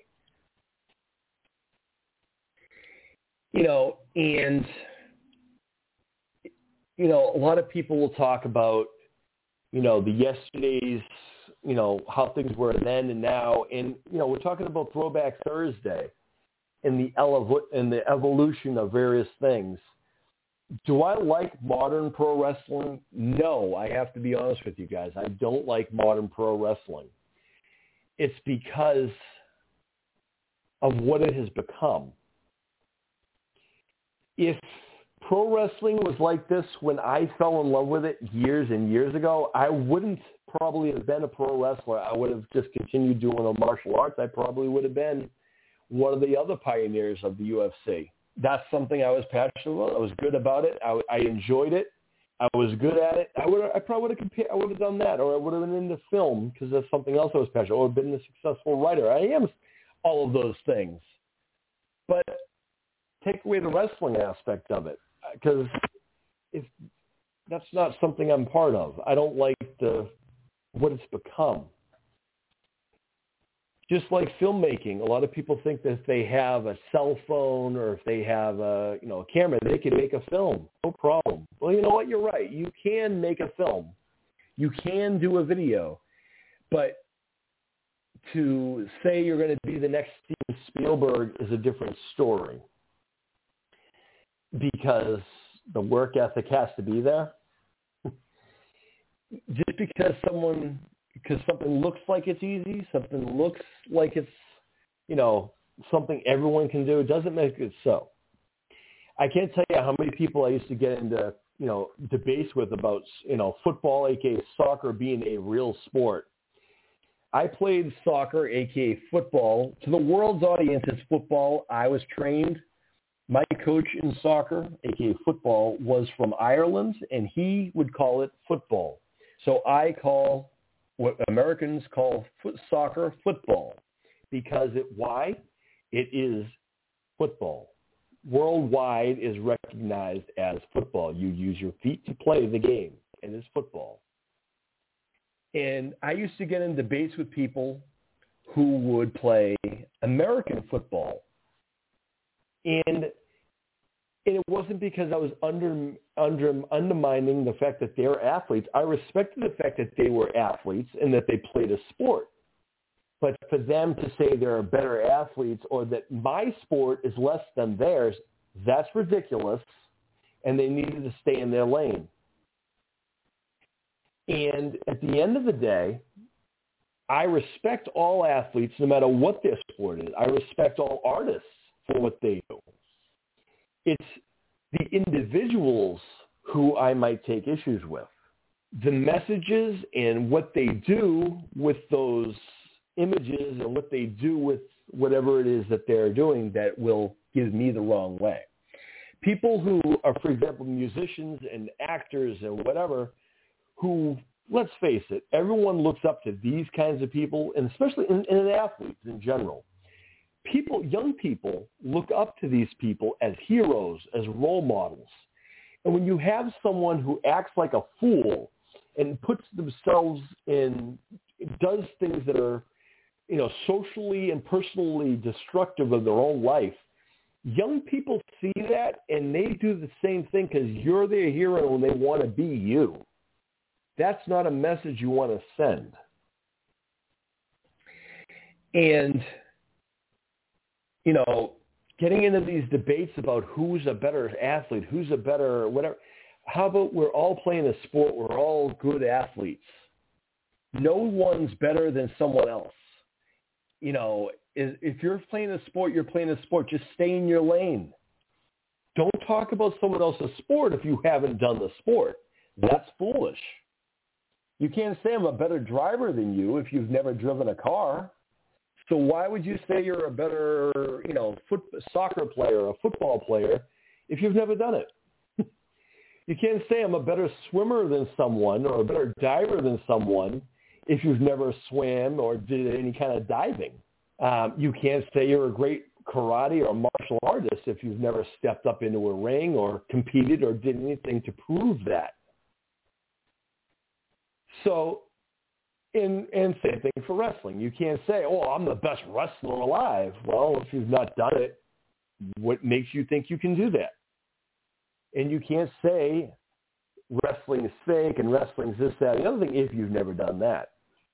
You know, and, you know, a lot of people will talk about, you know, the yesterdays, you know, how things were then and now. And, you know, we're talking about Throwback Thursday and the, elev- and the evolution of various things. Do I like modern pro wrestling? No, I have to be honest with you guys. I don't like modern pro wrestling. It's because of what it has become. If pro wrestling was like this when I fell in love with it years and years ago, I wouldn't probably have been a pro wrestler. I would have just continued doing a martial arts. I probably would have been one of the other pioneers of the U F C. That's something I was passionate about. I was good about it. I, I enjoyed it. I was good at it. I would. I probably would have compared. I would have done that, or I would have been into film because that's something else I was passionate about. I would have been a successful writer. I am all of those things, but take away the wrestling aspect of it, because if that's not something I'm part of. I don't like the what it's become. Just like filmmaking, a lot of people think that if they have a cell phone or if they have a, you know, a camera, they can make a film. No problem. Well, you know what? You're right. You can make a film. You can do a video. But to say you're going to be the next Steven Spielberg is a different story, because the work ethic has to be there. Just because someone... Because something looks like it's easy, something looks like it's, you know, something everyone can do, it doesn't make it so. I can't tell you how many people I used to get into, you know, debates with about, you know, football, a k a soccer, being a real sport. I played soccer, a k a football. To the world's audience, it's football. I was trained. My coach in soccer, a k a football, was from Ireland, and he would call it football. So I call what Americans call foot soccer football, because it, why? It is football. Worldwide is recognized as football. You use your feet to play the game. It is football. And I used to get in debates with people who would play American football. And And it wasn't because I was under, under, undermining the fact that they're athletes. I respected the fact that they were athletes and that they played a sport. But for them to say they're better athletes or that my sport is less than theirs, that's ridiculous, and they needed to stay in their lane. And at the end of the day, I respect all athletes no matter what their sport is. I respect all artists for what they do. It's the individuals who I might take issues with. The messages and what they do with those images and what they do with whatever it is that they're doing that will give me the wrong way. People who are, for example, musicians and actors and whatever, who, let's face it, everyone looks up to these kinds of people, and especially in, in athletes in general. People, young people look up to these people as heroes, as role models. And when you have someone who acts like a fool and puts themselves in, does things that are, you know, socially and personally destructive of their own life, young people see that and they do the same thing because you're their hero and they want to be you. That's not a message you want to send. And you know, getting into these debates about who's a better athlete, who's a better whatever. How about we're all playing a sport, we're all good athletes. No one's better than someone else. You know, if you're playing a sport, you're playing a sport. Just stay in your lane. Don't talk about someone else's sport if you haven't done the sport. That's foolish. You can't say I'm a better driver than you if you've never driven a car. So why would you say you're a better, you know, foot, soccer player or a football player if you've never done it? You can't say I'm a better swimmer than someone or a better diver than someone if you've never swam or did any kind of diving. Um, you can't say you're a great karate or martial artist if you've never stepped up into a ring or competed or did anything to prove that. So, in, and same thing for wrestling. You can't say, oh, I'm the best wrestler alive. Well, if you've not done it, what makes you think you can do that? And you can't say wrestling is fake and wrestling's this, that, and the other thing if you've never done that.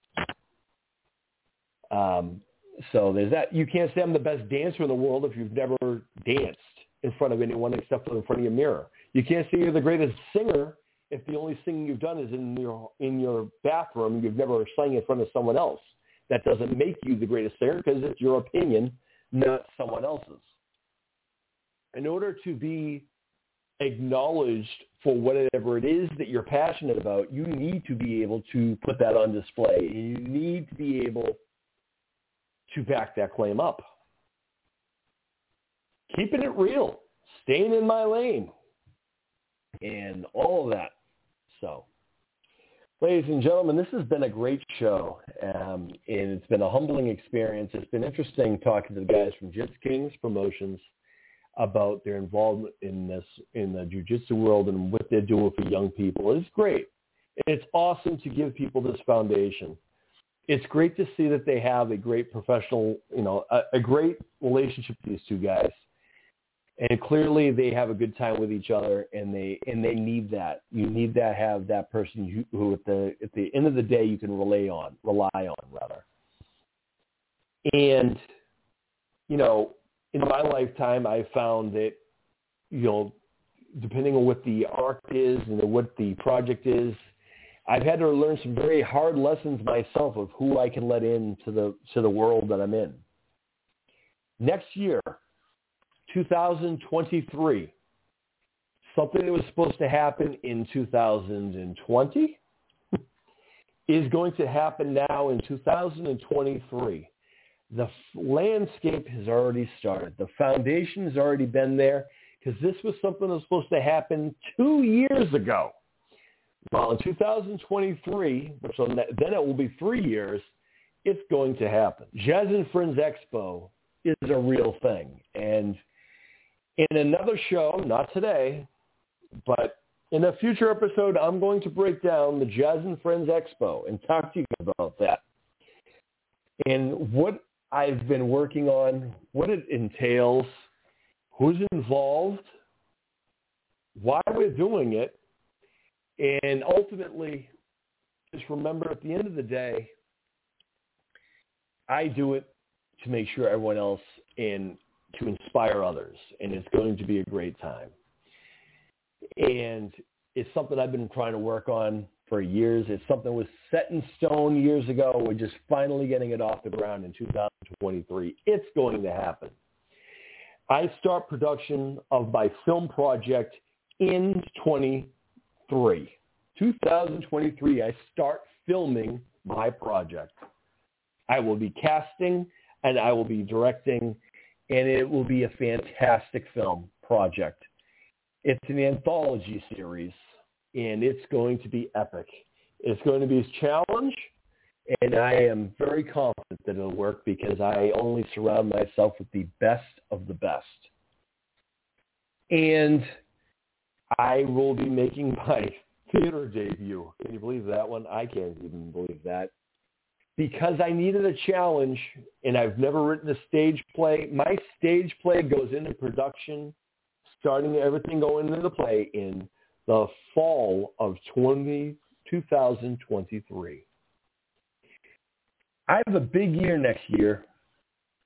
Um, so there's that. You can't say I'm the best dancer in the world if you've never danced in front of anyone except for in front of your mirror. You can't say you're the greatest singer if the only singing you've done is in your in your bathroom and you've never sang in front of someone else. That doesn't make you the greatest singer because it's your opinion, not someone else's. In order to be acknowledged for whatever it is that you're passionate about, you need to be able to put that on display. You need to be able to back that claim up. Keeping it real, staying in my lane, and all of that. So, ladies and gentlemen, this has been a great show, um, and it's been a humbling experience. It's been interesting talking to the guys from Jits Kings Promotions about their involvement in this, in the jiu-jitsu world and what they're doing for young people. It's great. It's awesome to give people this foundation. It's great to see that they have a great professional, you know, a, a great relationship with these two guys. And clearly they have a good time with each other, and they and they need that. You need to have that person who, who at the at the end of the day you can rely on, rely on rather. And you know, in my lifetime, I found that, you know, depending on what the arc is and what the project is, I've had to learn some very hard lessons myself of who I can let into the to the world that I'm in. Next year, two thousand twenty-three, something that was supposed to happen in two thousand twenty is going to happen now in two thousand twenty-three. The landscape has already started. The foundation has already been there because this was something that was supposed to happen two years ago. Well, in two thousand twenty-three, which then it will be three years, it's going to happen. Jazz and Friends Expo is a real thing. And in another show, not today, but in a future episode, I'm going to break down the Jazz and Friends Expo and talk to you about that. And what I've been working on, what it entails, who's involved, why we're doing it, and ultimately, just remember at the end of the day, I do it to make sure everyone else and to inspire others, and it's going to be a great time. And it's something I've been trying to work on for years. It's something that was set in stone years ago. We're just finally getting it off the ground in two thousand twenty-three. It's going to happen. I start production of my film project in twenty-three. two thousand twenty-three, I start filming my project. I will be casting and I will be directing, and it will be a fantastic film project. It's an anthology series, and it's going to be epic. It's going to be a challenge, and I am very confident that it'll work because I only surround myself with the best of the best. And I will be making my theater debut. Can you believe that one? I can't even believe that. Because I needed a challenge, and I've never written a stage play. My stage play goes into production, starting everything going into the play in the fall of twenty, two thousand twenty-three. I have a big year next year.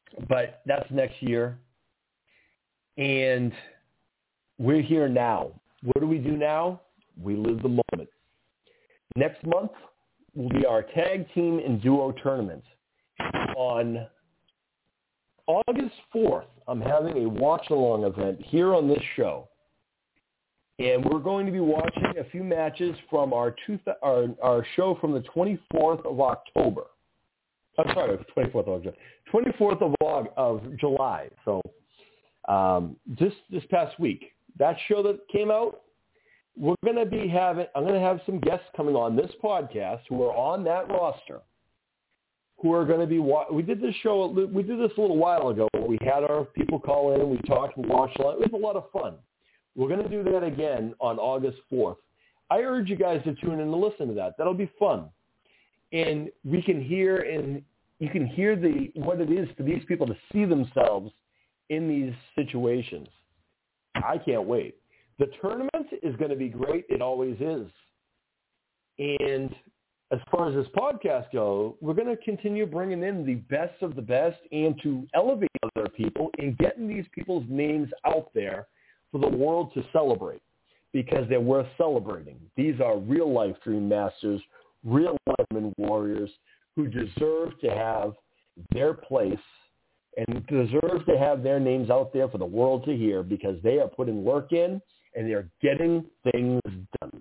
but that's next year. And we're here now. What do we do now? We live the moment. Next month will be our tag team and duo tournament. On August fourth, I'm having a watch-along event here on this show. And we're going to be watching a few matches from our two, our, our show from the twenty-fourth of October. I'm sorry, twenty-fourth of October. twenty-fourth of, of July. So um, just this past week, that show that came out, we're going to be having, I'm going to have some guests coming on this podcast who are on that roster, who are going to be, we did this show, we did this a little while ago. We had our people call in, we talked, we watched a lot. It was a lot of fun. We're going to do that again on August fourth. I urge you guys to tune in and listen to that. That'll be fun. And we can hear, and you can hear the what it is for these people to see themselves in these situations. I can't wait. The tournament is going to be great. It always is. And as far as this podcast goes, we're going to continue bringing in the best of the best and to elevate other people and getting these people's names out there for the world to celebrate, because they're worth celebrating. These are real-life Dream Masters, real-life women warriors who deserve to have their place and deserve to have their names out there for the world to hear, because they are putting work in and they're getting things done.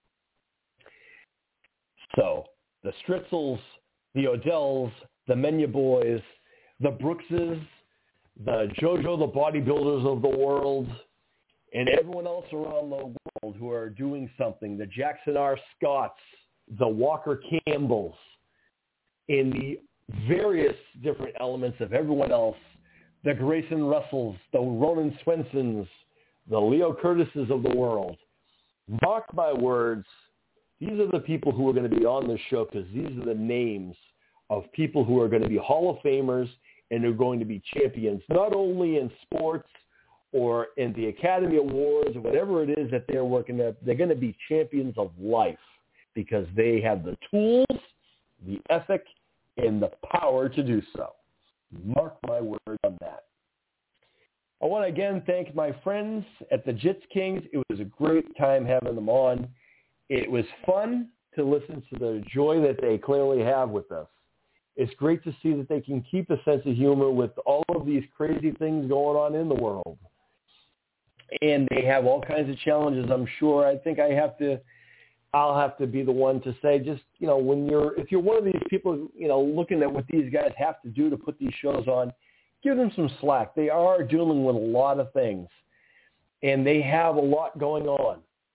So the Stritzels, the Odells, the Menya Boys, the Brookses, the JoJo the bodybuilders of the world, and everyone else around the world who are doing something, the Jackson R. Scotts, the Walker Campbells, in the various different elements of everyone else, the Grayson Russells, the Ronan Swensons, the Leo Curtises of the world. Mark my words, these are the people who are going to be on this show, because these are the names of people who are going to be Hall of Famers and are going to be champions, not only in sports or in the Academy Awards or whatever it is that they're working at. They're going to be champions of life, because they have the tools, the ethic, and the power to do so. Mark my word on that. I want to again thank my friends at the Jits Kings. It was a great time having them on. It was fun to listen to the joy that they clearly have with us. It's great to see that they can keep a sense of humor with all of these crazy things going on in the world. And they have all kinds of challenges, I'm sure. I think I have to, I'll have to be the one to say, just, you know, when you're, if you're one of these people, you know, looking at what these guys have to do to put these shows on, give them some slack. They are dealing with a lot of things, and they have a lot going on.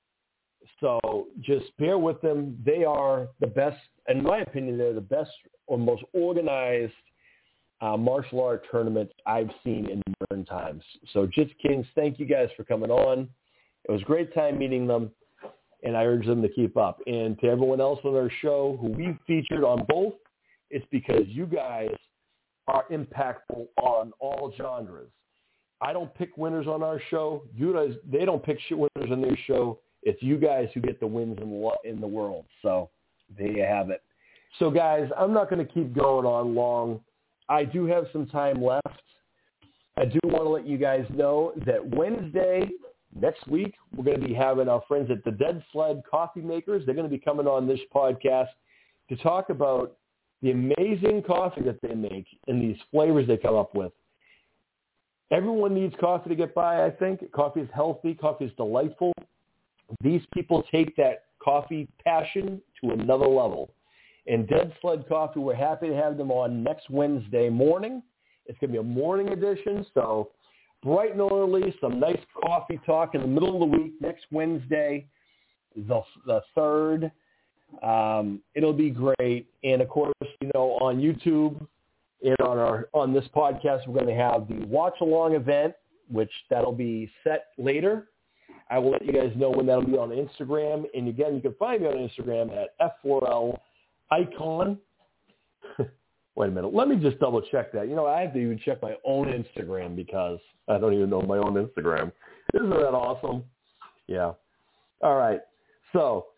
So just bear with them. They are the best, in my opinion, they're the best or most organized uh, martial art tournament I've seen in modern times. So Jits Kings, thank you guys for coming on. It was a great time meeting them, and I urge them to keep up. And to everyone else on our show who we've featured on both, it's because you guys are impactful on all genres. I don't pick winners on our show. You guys, they don't pick shit winners on their show. It's you guys who get the wins in the, in the world. So there you have it. So, guys, I'm not going to keep going on long. I do have some time left. I do want to let you guys know that Wednesday next week, we're going to be having our friends at the Dead Sled Coffee Makers. They're going to be coming on this podcast to talk about the amazing coffee that they make and these flavors they come up with. Everyone needs coffee to get by, I think. Coffee is healthy. Coffee is delightful. These people take that coffee passion to another level. And Dead Sled Coffee, we're happy to have them on next Wednesday morning. It's going to be a morning edition, so bright and early, some nice coffee talk in the middle of the week next Wednesday, the, the third. Um, it'll be great. And, of course, you know, on YouTube and on our on this podcast, we're going to have the watch-along event, which that'll be set later. I will let you guys know when that'll be on Instagram. And, again, you can find me on Instagram at F four L Icon. Wait a minute. Let me just double check that. You know, I have to even check my own Instagram because I don't even know my own Instagram. Isn't that awesome? Yeah. All right. So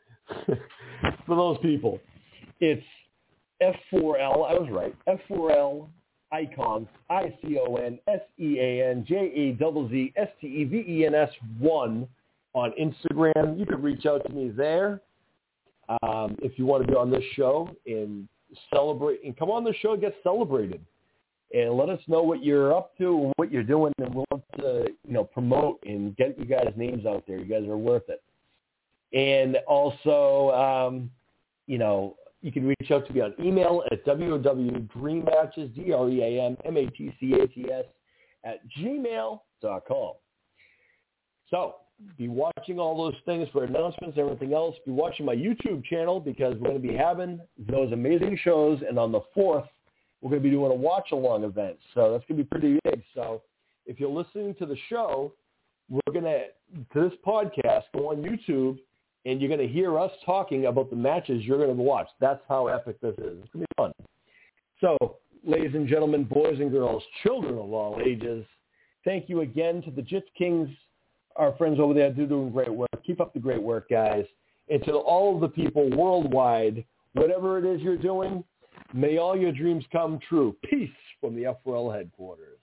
for those people, it's F four L. I was right. F four L Icons, I C O N S E A N J A Z Z S T E V E N S one on Instagram. You can reach out to me there um, if you want to be on this show and celebrate and come on the show and get celebrated. And let us know what you're up to and what you're doing, and we'll love to, you know, promote and get you guys' names out there. You guys are worth it. And also, um, you know, you can reach out to me on email at www.dreammatches, D R E A M M A T C H E S, at gmail dot com. So be watching all those things for announcements and everything else. Be watching my YouTube channel because we're going to be having those amazing shows. And on the fourth, we're going to be doing a watch-along event. So that's going to be pretty big. So if you're listening to the show, we're going to, to this podcast, go on YouTube, and you're going to hear us talking about the matches you're going to watch. That's how epic this is. It's going to be fun. So, ladies and gentlemen, boys and girls, children of all ages, thank you again to the Jits Kings, our friends over there. They're doing great work. Keep up the great work, guys. And to all of the people worldwide, whatever it is you're doing, may all your dreams come true. Peace from the F R L headquarters.